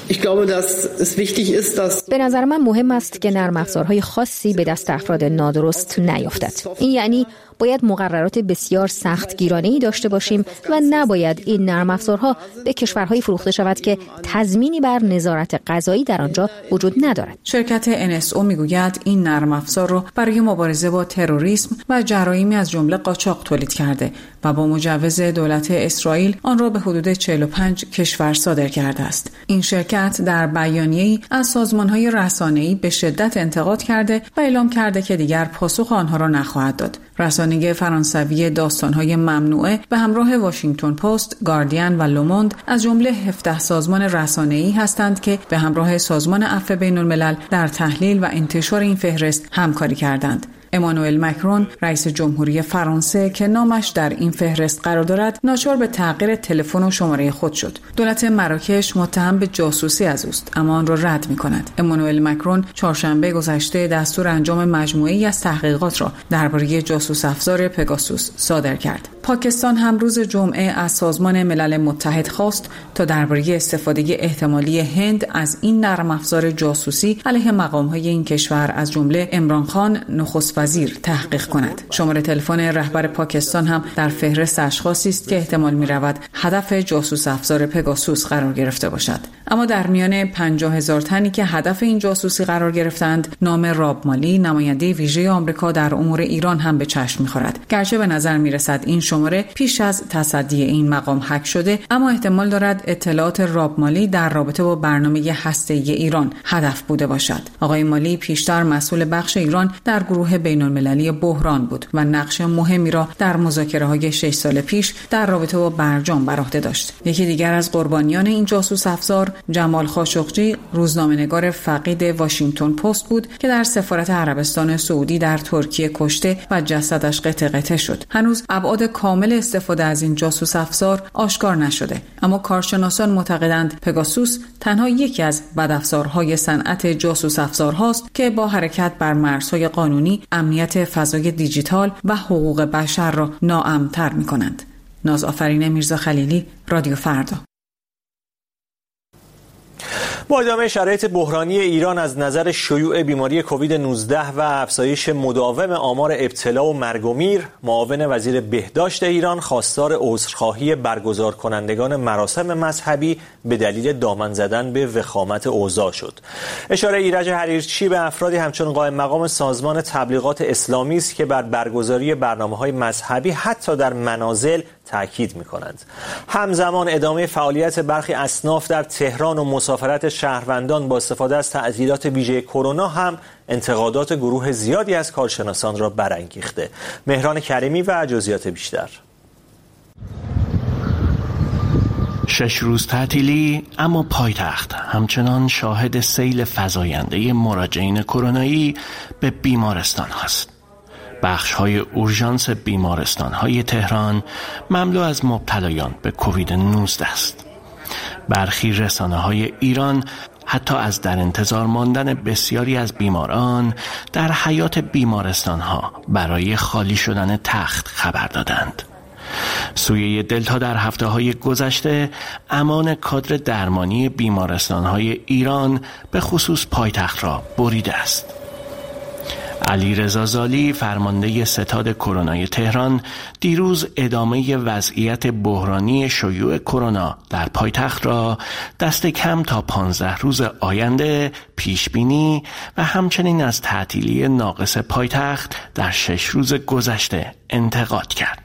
به نظر من مهم است که نرم افزارهای خاصی به دست افراد نادرست نیفتد. این یعنی باید مقررات بسیار سختگیرانه‌ای داشته باشیم و نباید این نرم افزارها به کشورهایی فروخته شود که تضمینی بر نظارت قضایی در آنجا وجود ندارد. شرکت ان اس او میگوید این نرم افزار را برای مبارزه با تروریسم و جرایمی از جمله قاچاق تولید کرده و با مجوز دولت اسرائیل آن را به حدود چهل و پنج کشور صادر کرده است. این شرکت در بیانیه‌ای از سازمان‌های رسانه‌ای به شدت انتقاد کرده و اعلام کرده که دیگر پاسخ آنها را نخواهد داد. رسانه فرانسوی داستان‌های ممنوعه به همراه واشنگتن پست، گاردین و لوموند از جمله هفده سازمان رسانه‌ای هستند که به همراه سازمان عفو بین‌الملل در تحلیل و انتشار این فهرست همکاری کردند. امانوئل مکرون رئیس جمهوری فرانسه که نامش در این فهرست قرار دارد ناچار به تغییر تلفن و شماره خود شد. دولت مراکش متهم به جاسوسی از اوست اما آن را رد می‌کند. امانوئل مکرون چهارشنبه گذشته دستور انجام مجموعه‌ای از تحقیقات را درباره جاسوس افزار پگاسوس صادر کرد. پاکستان هم روز جمعه از سازمان ملل متحد خواست تا درباره استفاده احتمالی هند از این نرم افزار جاسوسی علیه مقام‌های این کشور از جمله عمران خان نخست وزیر تحقیق کند. شماره تلفن رهبر پاکستان هم در فهرست اشخاصی است که احتمال می‌رود هدف جاسوس افزار پگاسوس قرار گرفته باشد. اما در میان پنجاه هزار تنی که هدف این جاسوسی قرار گرفتند، نام راب مالی، نماینده ویژه آمریکا در امور ایران هم به چشم می‌خورد. گرچه به نظر می‌رسد این شماره پیش از تصدی این مقام هک شده، اما احتمال دارد اطلاعات راب مالی در رابطه با برنامه هسته‌ای ایران هدف بوده باشد. آقای مالی پیشتر مسئول بخش ایران در گروه بین‌المللی بحران بود و نقش مهمی را در مذاکره‌های شش سال پیش در رابطه با برجام بر عهده داشت. یکی دیگر از قربانیان این جاسوس افزار جمال خاشقجی، روزنامه‌نگار فقید واشنگتن پست بود که در سفارت عربستان سعودی در ترکیه کشته و جسدش قطع قطع شد. هنوز ابعاد کامل استفاده از این جاسوس افزار آشکار نشده، اما کارشناسان معتقدند پگاسوس تنها یکی از بدافزارهای صنعت جاسوس افزارهاست که با حرکت بر مرزهای قانونی امنیت فضای دیجیتال و حقوق بشر را ناامن‌تر می‌کنند. نازآفرین میرزا خلیلی، رادیو فردا. با ادامه شرایط بحرانی ایران از نظر شیوع بیماری کووید نوزده و افزایش مداوم آمار ابتلا و مرگ و میر، معاون وزیر بهداشت ایران خواستار عذرخواهی برگزار کنندگان مراسم مذهبی به دلیل دامن زدن به وخامت اوضاع شد. اشاره ایرج حریرچی به افرادی همچون قائم مقام سازمان تبلیغات اسلامی است که بر برگزاری برنامه‌های مذهبی حتی در منازل تأکید می‌کنند. همزمان ادامه فعالیت برخی اصناف در تهران و مسافرت شهروندان با استفاده از تعطیلات ویژه کرونا هم انتقادات گروه زیادی از کارشناسان را برانگیخته. مهران کریمی و جزئیات بیشتر. شش روز تعطیلی، اما پایتخت همچنان شاهد سیل فزاینده مراجعین کرونایی به بیمارستان هست. بخش‌های اورژانس بیمارستان‌های تهران مملو از مبتلایان به کووید نوزده است. برخی رسانه‌های ایران حتی از در انتظار ماندن بسیاری از بیماران در حیاط بیمارستان‌ها برای خالی شدن تخت خبر دادند. سویه دلتا در هفته‌های گذشته امان کادر درمانی بیمارستان‌های ایران به خصوص پایتخت را بریده است. علیرضا زالی فرمانده ستاد کرونای تهران دیروز ادامه وضعیت بحرانی شیوع کرونا در پایتخت را دست کم تا پانزده روز آینده پیش بینی و همچنین از تعطیلی ناقص پایتخت در شش روز گذشته انتقاد کرد.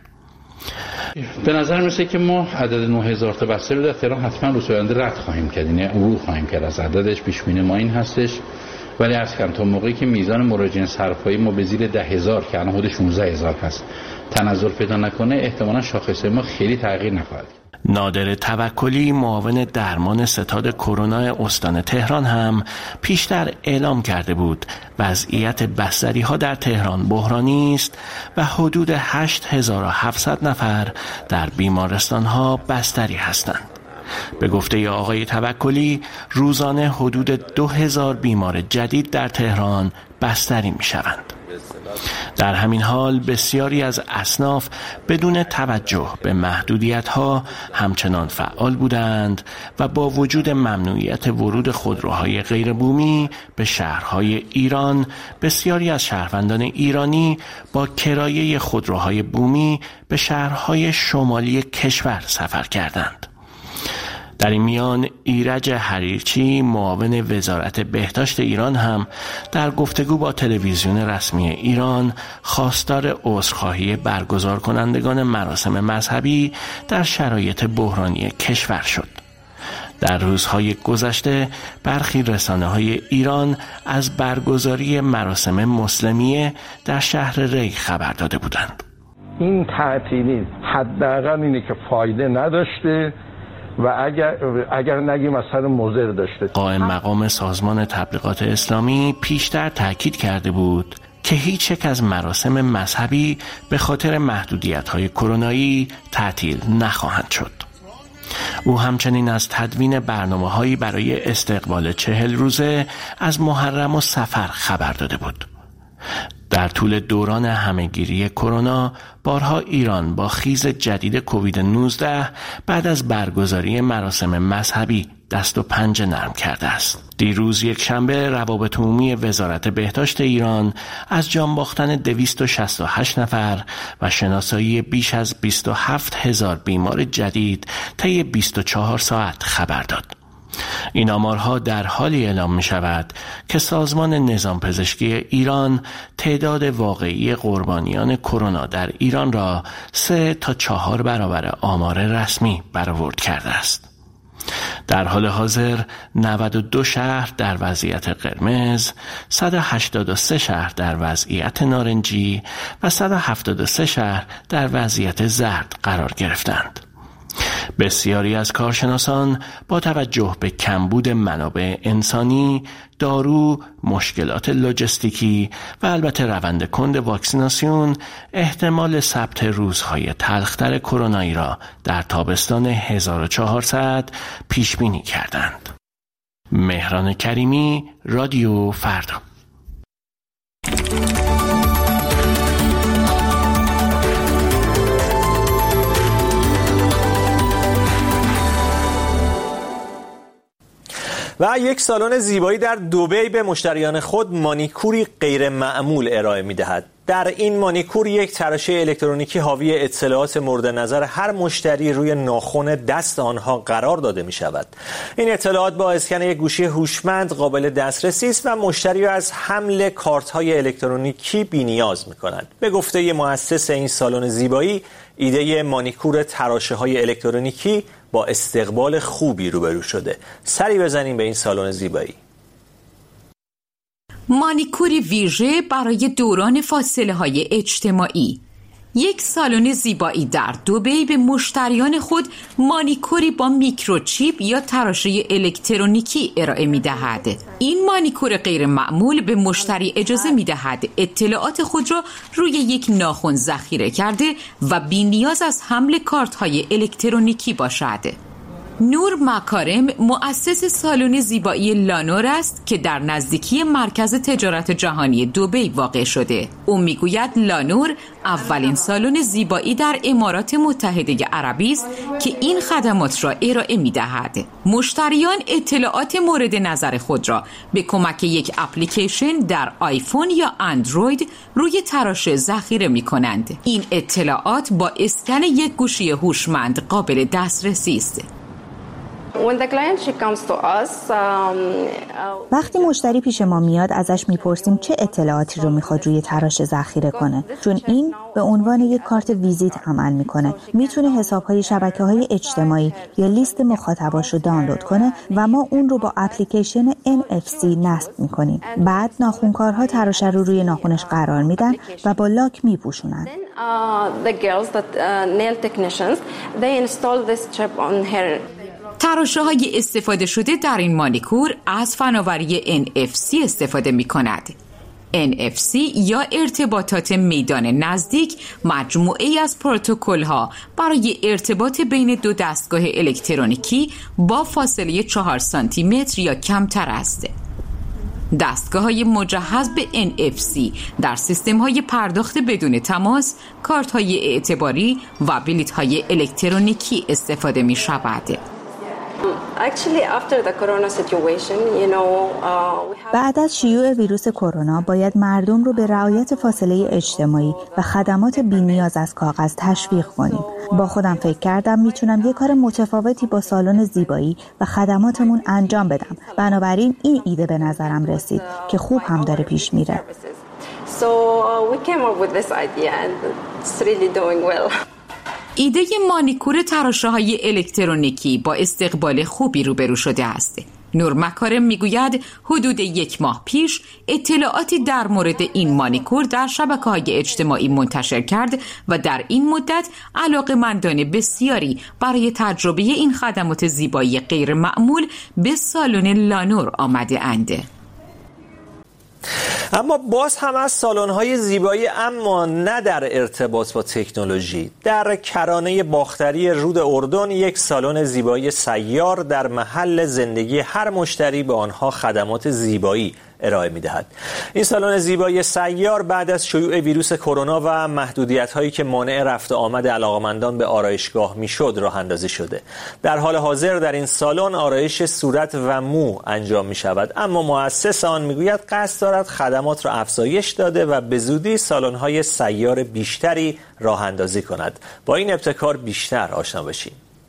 به نظر میرسه که ما عدد نه هزار تا بسته رو در تهران حتما روز آینده رد خواهیم کرد، یعنی عبور خواهیم کرد از عددش. پیش بینی ما این هستش، ولی از کم تا موقعی که میزان مراجعین سرپایی ما به زیر ده هزار که الان حدود شانزده هزار هست تنزل پیدا نکنه، احتمالاً شاخص ما خیلی تغییر نخواهد. نادر توکلی معاون درمان ستاد کرونا استان تهران هم پیشتر اعلام کرده بود وضعیت بستری ها در تهران بحرانی است و حدود هشت هزار و هفتصد نفر در بیمارستان ها بستری هستند. به گفته آقای توکلی روزانه حدود دو هزار بیمار جدید در تهران بستری می شوند. در همین حال بسیاری از اصناف بدون توجه به محدودیت‌ها همچنان فعال بودند و با وجود ممنوعیت ورود خودروهای غیر بومی به شهرهای ایران، بسیاری از شهروندان ایرانی با کرایه خودروهای بومی به شهرهای شمالی کشور سفر کردند. در این میان ایرج حریرچی معاون وزارت بهداشت ایران هم در گفتگو با تلویزیون رسمی ایران خواستار عذرخواهی برگزار کنندگان مراسم مذهبی در شرایط بحرانی کشور شد. در روزهای گذشته برخی رسانه‌های ایران از برگزاری مراسم مسلمیه در شهر ری خبر داده بودند. این تعطیلی حداقل اینه که فایده نداشته و اگر اگر نگیم اثر مضر داشته. قائم مقام سازمان تبلیغات اسلامی پیشتر تاکید کرده بود که هیچ یک از مراسم مذهبی به خاطر محدودیت‌های کرونایی تعطیل نخواهند شد. او همچنین از تدوین برنامه‌هایی برای استقبال چهل روزه از محرم و صفر خبر داده بود. در طول دوران همهگیری کرونا بارها ایران با خیز جدید کووید نوزده بعد از برگزاری مراسم مذهبی دست و پنجه نرم کرده است. دیروز یک شنبه روابط عمومی وزارت بهداشت ایران از جان باختن دویست و شصت و هشت نفر و شناسایی بیش از بیست و هفت هزار بیمار جدید طی بیست و چهار ساعت خبر داد. این آمارها در حالی اعلام می شود که سازمان نظام پزشکی ایران تعداد واقعی قربانیان کرونا در ایران را سه تا چهار برابر آمار رسمی برآورد کرده است. در حال حاضر نود و دو شهر در وضعیت قرمز، صد و هشتاد و سه شهر در وضعیت نارنجی و صد و هفتاد و سه شهر در وضعیت زرد قرار گرفتند. بسیاری از کارشناسان با توجه به کمبود منابع انسانی، دارو، مشکلات لوجستیکی و البته روند کند واکسیناسیون احتمال ثبت روزهای تلختر کرونایی را در تابستان هزار و چهارصد پیش بینی کردند. مهران کریمی، رادیو فردا. و یک سالن زیبایی در دبی به مشتریان خود مانیکوری غیر معمول ارائه می‌دهد. در این مانیکور یک تراشه الکترونیکی حاوی اطلاعات مورد نظر هر مشتری روی ناخن دست آنها قرار داده می شود. این اطلاعات با اسکن یک گوشی هوشمند قابل دسترسی است و مشتری را از حمل کارت‌های الکترونیکی بی‌نیاز می‌کند. به گفته مؤسس این سالن زیبایی، ایده مانیکور تراشه‌های الکترونیکی با استقبال خوبی روبرو شده. سری بزنیم به این سالن زیبایی. مانیکوری ویژه برای دوران فاصله های اجتماعی. یک سالن زیبایی در دبی به مشتریان خود مانیکوری با میکروچیپ یا تراشه الکترونیکی ارائه می‌دهد. این مانیکور غیر معمول به مشتری اجازه می‌دهد اطلاعات خود را روی یک ناخن ذخیره کرده و بی نیاز از حمل کارت‌های الکترونیکی باشد. نور مکارم مؤسس سالن زیبایی لانور است که در نزدیکی مرکز تجارت جهانی دبی واقع شده. او میگوید لانور اولین سالن زیبایی در امارات متحده عربی است که این خدمات را ارائه می‌دهد. مشتریان اطلاعات مورد نظر خود را به کمک یک اپلیکیشن در آیفون یا اندروید روی تراشه ذخیره می‌کنند. این اطلاعات با اسکن یک گوشی هوشمند قابل دسترسی است. وقتی مشتری پیش ما میاد ازش میپرسیم چه اطلاعاتی رو میخواد روی تراشه ذخیره کنه، چون این به عنوان یک کارت ویزیت عمل میکنه. میتونه حسابهای شبکه‌های اجتماعی یا لیست مخاطباش رو دانلود کنه و ما اون رو با اپلیکیشن ان اف سی نصب میکنیم. بعد ناخنکارها تراشه رو روی ناخنش قرار میدن و با لاک میپوشونن. تراشه های استفاده شده در این مانیکور از فناوری ان اف سی استفاده می کند. ان اف سی یا ارتباطات میدان نزدیک مجموعه از پروتکل ها برای ارتباط بین دو دستگاه الکترونیکی با فاصله چهار سانتی متر یا کمتر است. دستگاه های مجهز به ان اف سی در سیستم های پرداخت بدون تماس، کارت های اعتباری و بلیط های الکترونیکی استفاده می شود. بعد از شیوع ویروس کرونا باید مردم رو به رعایت فاصله اجتماعی و خدمات بی‌نیاز از کاغذ تشویق کنیم. با خودم فکر کردم میتونم یه کار متفاوتی با سالن زیبایی و خدماتمون انجام بدم. بنابراین این ایده به نظرم رسید که خوب هم داره پیش میره. ایده مانیکور تراشه های الکترونیکی با استقبال خوبی روبرو شده است. نور مکارم میگوید حدود یک ماه پیش اطلاعاتی در مورد این مانیکور در شبکه‌های اجتماعی منتشر کرد و در این مدت علاقه‌مندان بسیاری برای تجربه این خدمات زیبایی غیر معمول به سالن لانور آمده اند. اما باز هم از سالن‌های زیبایی، اما نه در ارتباط با تکنولوژی. در کرانه باختری رود اردن یک سالن زیبایی سیار در محل زندگی هر مشتری به آنها خدمات زیبایی ارائه می‌دهد. این سالن زیبایی سیار بعد از شیوع ویروس کرونا و محدودیت‌هایی که مانع رفت و آمد علاقه‌مندان به آرایشگاه می‌شد راه اندازی شده. در حال حاضر در این سالن آرایش صورت و مو انجام می‌شود، اما مؤسس آن می‌گوید قصد دارد خدمات را افزایش داده و به زودی سالن‌های سیار بیشتری راه اندازی کند. با این ابتکار بیشتر آشنا بشیم.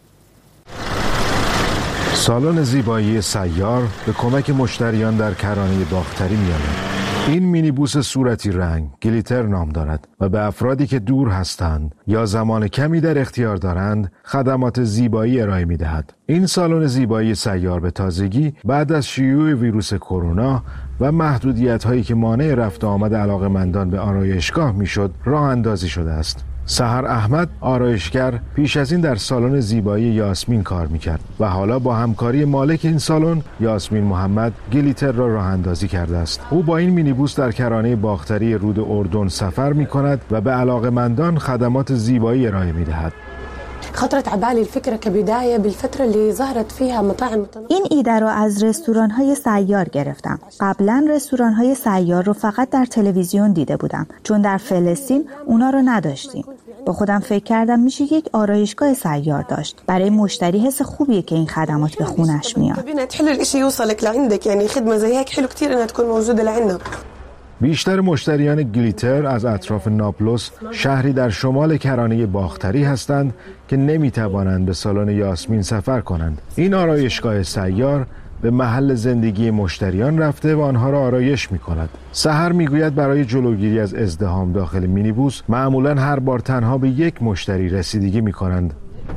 سالن زیبایی سیار به کمک مشتریان در کرانه باختری می‌آید. این مینیبوس صورتی رنگ گلیتر نام دارد و به افرادی که دور هستند یا زمان کمی در اختیار دارند خدمات زیبایی ارائه می‌دهد. این سالن زیبایی سیار به تازگی بعد از شیوع ویروس کرونا و محدودیت‌هایی که مانع رفت و آمد علاقه‌مندان به آرایشگاه می‌شد راه اندازی شده است. سحر احمد آرایشگر پیش از این در سالن زیبایی یاسمین کار میکرد و حالا با همکاری مالک این سالن یاسمین محمد گلیتر را راه اندازی کرده است. او با این مینیبوس در کرانه باختری رود اردن سفر میکند و به علاقه‌مندان خدمات زیبایی ارائه میدهد. خطرت على بالي الفكره كبدايه بالفتره اللي ظهرت فيها مطاعم. این ایده رو از رستوران‌های سیار گرفتم. قبلا رستوران‌های سیار رو فقط در تلویزیون دیده بودم، چون در فلسطین اونا رو نداشتیم. با خودم فکر کردم میشه یک آرایشگاه سیار داشت. برای مشتری حس خوبیه که این خدمات به خونش میاد. ببینید تحل الاشي يوصلك لعندك، يعني خدمه زي هيك حلو كثير انها تكون موجوده لعندنا. بیشتر مشتریان گلیتر از اطراف ناپلس، شهری در شمال کرانه باختری هستند که نمیتوانند به سالن یاسمین سفر کنند. این آرایشگاه سیار به محل زندگی مشتریان رفته و آنها را آرایش می کند. سحر می گوید برای جلوگیری از ازدحام داخل مینیبوس معمولا هر بار تنها به یک مشتری رسیدگی می کنند.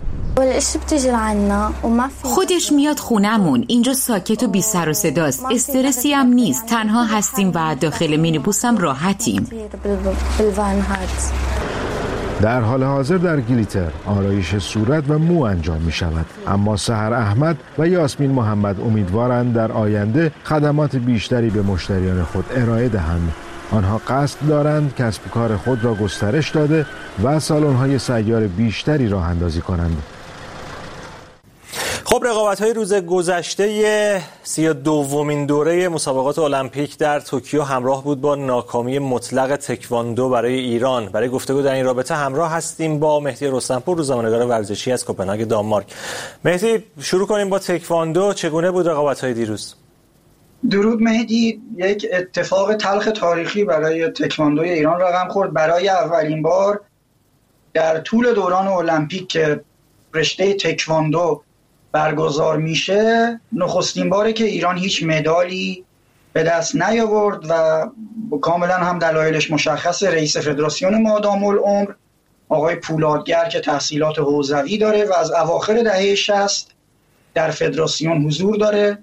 خودش میاد خونمون، اینجا ساکت و بی سر و صداست، استرسی هم نیست، تنها هستیم و داخل مینیبوس هم راحتیم. در حال حاضر در گلیتر آرایش صورت و مو انجام می شود، اما سحر احمد و یاسمین محمد امیدوارند در آینده خدمات بیشتری به مشتریان خود ارائه دهند. آنها قصد دارند کسب و کار خود را گسترش داده و سالن‌های سیار بیشتری راه اندازی کنند. خب رقابت‌های روز گذشته سی و دومین دوره مسابقات المپیک در توکیو همراه بود با ناکامی مطلق تکواندو برای ایران. برای گفتگو در این رابطه همراه هستیم با مهدی رستمپور، روزنامه‌نگار ورزشی از کوپنهاگ دانمارک. مهدی، شروع کنیم با تکواندو. چگونه بود رقابت‌های دیروز؟ درود مهدی. یک اتفاق تلخ تاریخی برای تکواندوی ایران رقم خورد. برای اولین بار در طول دوران المپیک که رشته تکواندو برگزار میشه، نخستین باره که ایران هیچ مدالی به دست نیاورد و کاملا هم دلایلش مشخص. رئیس فدراسیون مادام العمر آقای پولادگر که تحصیلات حوزوی داره و از اواخر دهه شصت در فدراسیون حضور داره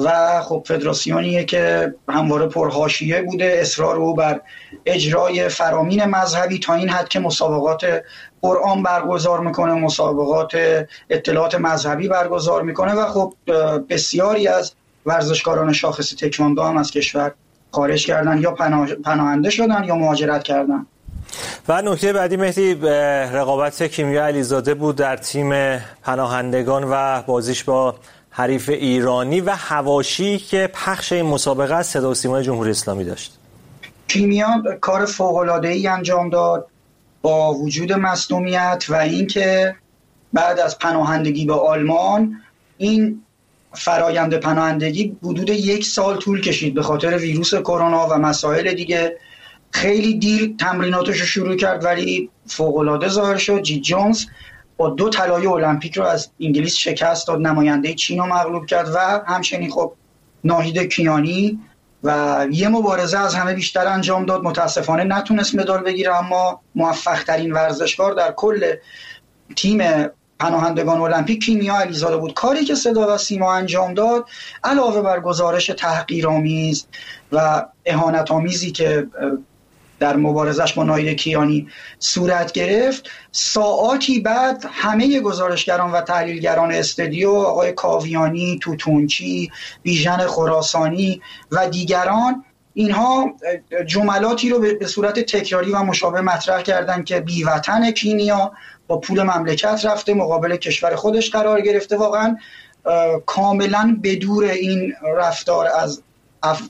و خب فدراسیونیه که همواره پرحاشیه بوده، اصرار او بر اجرای فرامین مذهبی تا این حد که مسابقات قرآن برگزار میکنه، مسابقات اطلاعات مذهبی برگزار میکنه و خب بسیاری از ورزشکاران شاخص تکواندو هم از کشور خارج کردن یا پناه... پناهنده شدن یا مهاجرت کردن. و نکته بعدی مهدی، رقابت کیمیا علیزاده بود در تیم پناهندگان و بازیش با حریف ایرانی و حواشی که پخش این مسابقه از صدا و سیمای جمهوری اسلامی داشت. کیمیا کار فوق‌العاده‌ای انجام داد با وجود مصدومیت و اینکه بعد از پناهندگی به آلمان، این فرایند پناهندگی حدود یک سال طول کشید به خاطر ویروس کرونا و مسائل دیگه. خیلی دیر تمریناتش رو شروع کرد ولی فوق‌العاده ظاهر شد. جی جونز با دو طلای المپیک رو از انگلیس شکست داد، نماینده چین رو مغلوب کرد و همچنین خب ناهید کیانی و یه مبارزه از همه بیشتر انجام داد. متاسفانه نتونست مدال بگیره، اما موفق ترین ورزشکار در کل تیم پناهندگان المپیک کیمیا علیزاده بود. کاری که صدا و سیما انجام داد علاوه بر گزارش تحقیرآمیز و اهانت‌آمیزی که در مبارزش با ناهید کیانی صورت گرفت، ساعاتی بعد همه گزارشگران و تحلیلگران استودیو، آقای کاویانی، توتونچی، بیژن خراسانی و دیگران، اینها جملاتی رو به صورت تکراری و مشابه مطرح کردند که بیوطن کیمیا با پول مملکت رفته، مقابل کشور خودش قرار گرفته. واقعا کاملا بدور این رفتار از اف...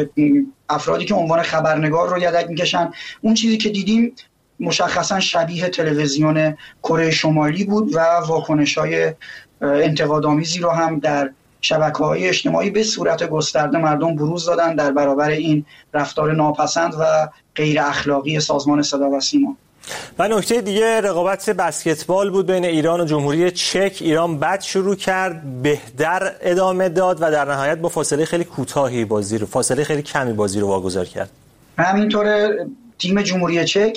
افرادی که عنوان خبرنگار رو یدک میکشن. اون چیزی که دیدیم مشخصا شبیه تلویزیون کره شمالی بود و واکنش‌های انتقادآمیزی رو هم در شبکه‌های اجتماعی به صورت گسترده مردم بروز دادن در برابر این رفتار ناپسند و غیر اخلاقی سازمان صدا و سیما. و نکته دیگه رقابت بسکتبال بود بین ایران و جمهوری چک. ایران بد شروع کرد، بهتر ادامه داد و در نهایت با فاصله خیلی کوتاهی بازی رو فاصله خیلی کمی بازی رو واگذار کرد. همینطور تیم جمهوری چک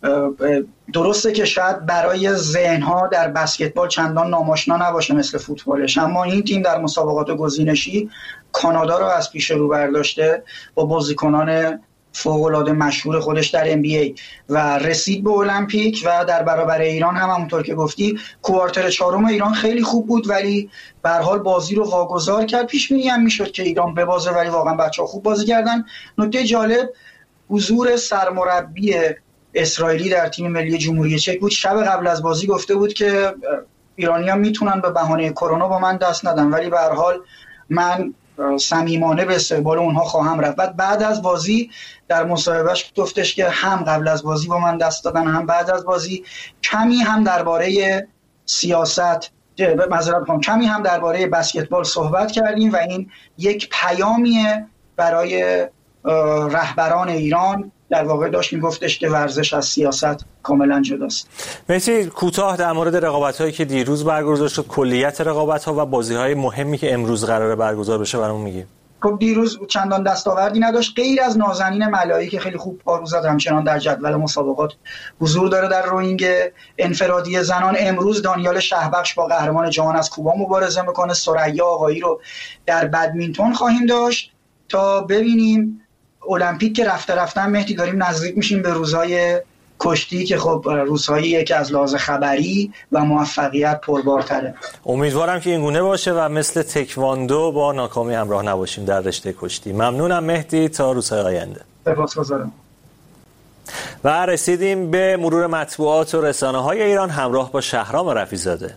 درسته که شاید برای ذهن‌ها در بسکتبال چندان ناماشنا نباشه مثل فوتبالش، اما این تیم در مسابقات گزینشی کانادا رو از پیش رو برداشته با بازیکنان فوق‌العاده مشهور خودش در ام بی ای و رسید به المپیک و در برابر ایران هم همونطور که گفتی کوارتر چهارم ایران خیلی خوب بود ولی به هر حال بازی رو واگذار کرد. پیش بینی هم میشد که ایران ببازه ولی واقعا بچه‌ها خوب بازی کردن. نکته جالب حضور سرمربی اسرائیلی در تیم ملی جمهوری چک بود. شب قبل از بازی گفته بود که ایرانی‌ها میتونن به بهانه کرونا با من دست ندن ولی به هر حال من صمیمانه به استقبال اونها خواهم رفت. بعد بعد از بازی در مصاحبهش گفتش که هم قبل از بازی با من دست دادن هم بعد از بازی. کمی هم درباره سیاست معذرت می‌خوام کمی هم درباره بسکتبال صحبت کردیم و این یک پیامیه برای رهبران ایران. در واقع داشت میگفتش که ورزش از سیاست کاملا جداست. مهدی کوتاه در مورد رقابت‌هایی که دیروز برگزار شد، کلیت رقابت‌ها و بازی‌های مهمی که امروز قراره برگزار بشه برامون میگی؟ خب دیروز چندان دستاوردی نداشت غیر از نازنین ملایی که خیلی خوب پارو زد، همچنان در جدول مسابقات حضور داره در روینگ انفرادی زنان. امروز دانیال شهبخش با قهرمان جهان از کوبا مبارزه میکنه. ثریا آقایی رو در بدمینتون خواهیم داشت تا ببینیم المپیک که رفته رفتن مهدی داریم نزدیک میشیم به روزای کشتی که خب روس‌هایی که از لحاظ خبری و موفقیت پربارتره. امیدوارم که این گونه باشه و مثل تکواندو با ناکامی همراه نباشیم در رشته کشتی. ممنونم مهدی، تا روزهای آینده. سپاسگزارم. و رسیدیم به مرور مطبوعات و رسانه‌های ایران همراه با شهرام رفیع‌زاده.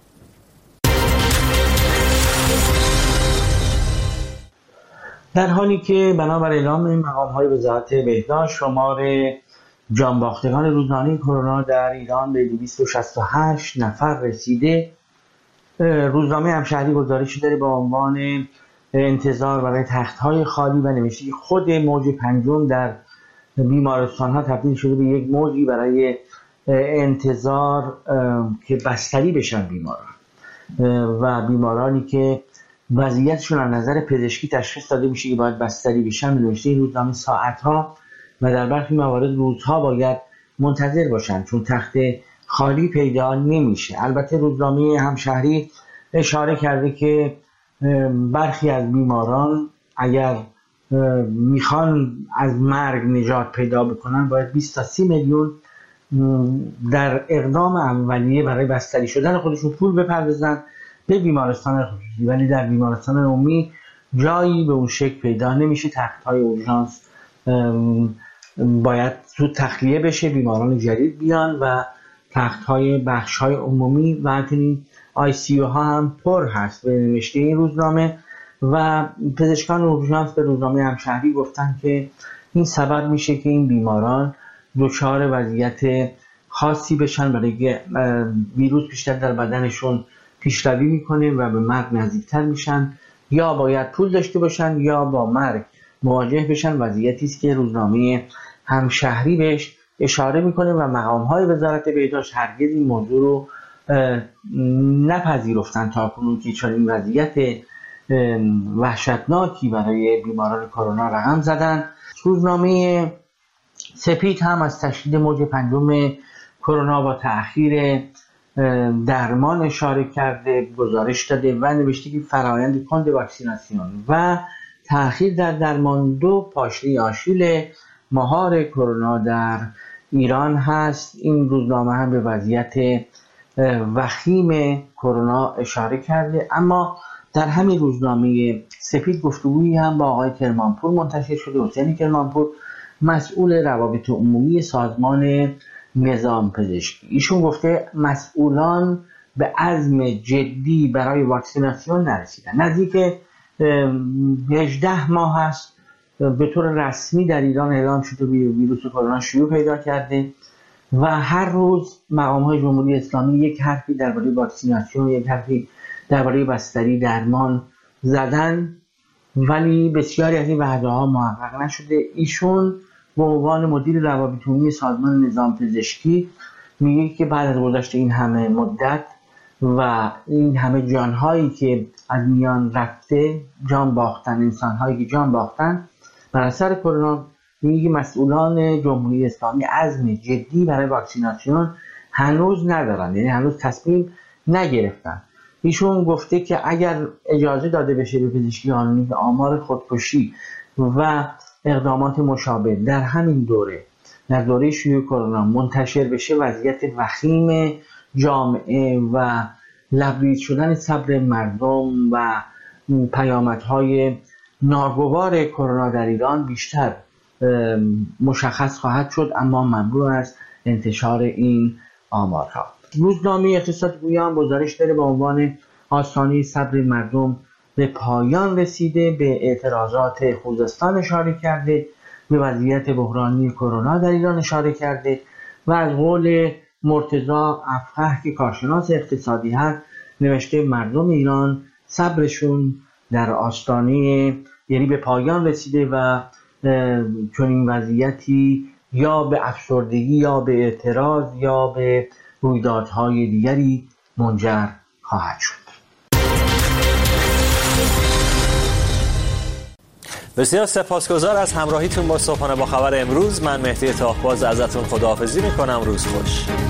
در حالی که بنابر اعلام مقام‌های وزارت بهداشت شمار جانباختگان روزانه کرونا در ایران به دویست و شصت و هشت نفر رسیده، روزنامه همشهری گزارشی داره با عنوان انتظار برای تخت‌های خالی و نوشته که خود موج پنجم در بیمارستان‌ها تبدیل شده به یک موجی برای انتظار که بستری بشن بیماران و بیمارانی که وضعیتشون از نظر پزشکی تشخیص داده میشه که باید بستری بشن. نوشته این روزنامه ساعت‌ها و در برخی موارد روزها باید منتظر باشن چون تخت خالی پیدا نمیشه. البته روزنامه همشهری اشاره کرده که برخی از بیماران اگر میخوان از مرگ نجات پیدا بکنن باید بیست تا سی میلیون در اقدام اولیه برای بستری شدن خودشون پول بپردازن به بیمارستان خصوصی، ولی در بیمارستان عمومی جایی به اون شکل پیدا نمیشه. تخت‌های اورژانس باید زود تخلیه بشه، بیماران جدید بیان و تخت‌های بخش‌های عمومی و همچنین آی سی یو ها هم پر هست به نوشته این روزنامه. و پزشکان اورژانس به روزنامه همشهری گفتن که این سبب میشه که این بیماران دچار وضعیت خاصی بشن برای که ویروس بیشتر در بدنشون پیشروی میکنه و به مرگ نزدیکتر میشن، یا باید پول داشته باشن یا با مرگ مواجه بشن. وضعیتی است که روزنامه همشهری بهش اشاره میکنه و مقام‌های وزارت بهداشت هرگز این موضوع رو نپذیرفتن تا کنون که چون این وضعیت وحشتناکی برای بیماران کرونا رقم زدن. روزنامه سپید هم از تشدید موج پنجم کرونا با تأخیر درمان اشاره کرده، گزارش داده و نوشته که فرآیند کند واکسیناسیون و تأخیر در درمان دو پاشنه آشیل مهار کرونا در ایران هست. این روزنامه هم به وضعیت وخیم کرونا اشاره کرده. اما در همین روزنامه سپید گفتگویی هم با آقای کرمانپور منتشر شده، حسین کرمانپور، مسئول روابط عمومی سازمان نظام پزشکی. ایشون گفته مسئولان به عزم جدی برای واکسیناسیون نرسیدن. نزدیک هجده ماه هست به طور رسمی در ایران اعلام شده ویروس کرونا شیوع پیدا کرده و هر روز مقام‌های جمهوری اسلامی یک حرفی درباره واکسیناسیون، یک حرفی درباره بستری درمان زدن، ولی بسیاری از این وعده‌ها محقق نشده. ایشون به عنوان مدیر روابط عمومی سازمان نظام پزشکی میگه که بعد از گذشت این همه مدت و این همه جانهایی که از میان رفته، جان باختن، انسانهایی که جان باختن بر اثر کرونا، میگه مسئولان جمهوری اسلامی عزم جدی برای واکسیناسیون هنوز ندارن، یعنی هنوز تصمیم نگرفتن. ایشون گفته که اگر اجازه داده بشه به پزشکی عمومی آمار خودکشی و اقدامات مشابه در همین دوره، در دوره شیوع کرونا منتشر بشه، وضعیت وخیم جامعه و لبریز شدن صبر مردم و پیامدهای ناگوار کرونا در ایران بیشتر مشخص خواهد شد، اما ممنوع است انتشار این آمارها. روزنامه اقتصاد گویا هم گزارش داره با عنوان آستانه صبر مردم به پایان رسیده، به اعتراضات خوزستان اشاره کرده، به وضعیت بحرانی کرونا در ایران اشاره کرده و از قول مرتضی افقه که کارشناس اقتصادی هست نوشته مردم ایران صبرشون در آستانه، یعنی به پایان رسیده و چون این وضعیتی یا به افسردگی یا به اعتراض یا به رویدادهای دیگری منجر خواهد شد. بسیار سپاسگزار از همراهیتون با صبحانه با خبر امروز. من مهدی طاهباز ازتون خداحافظی میکنم. روز خوش.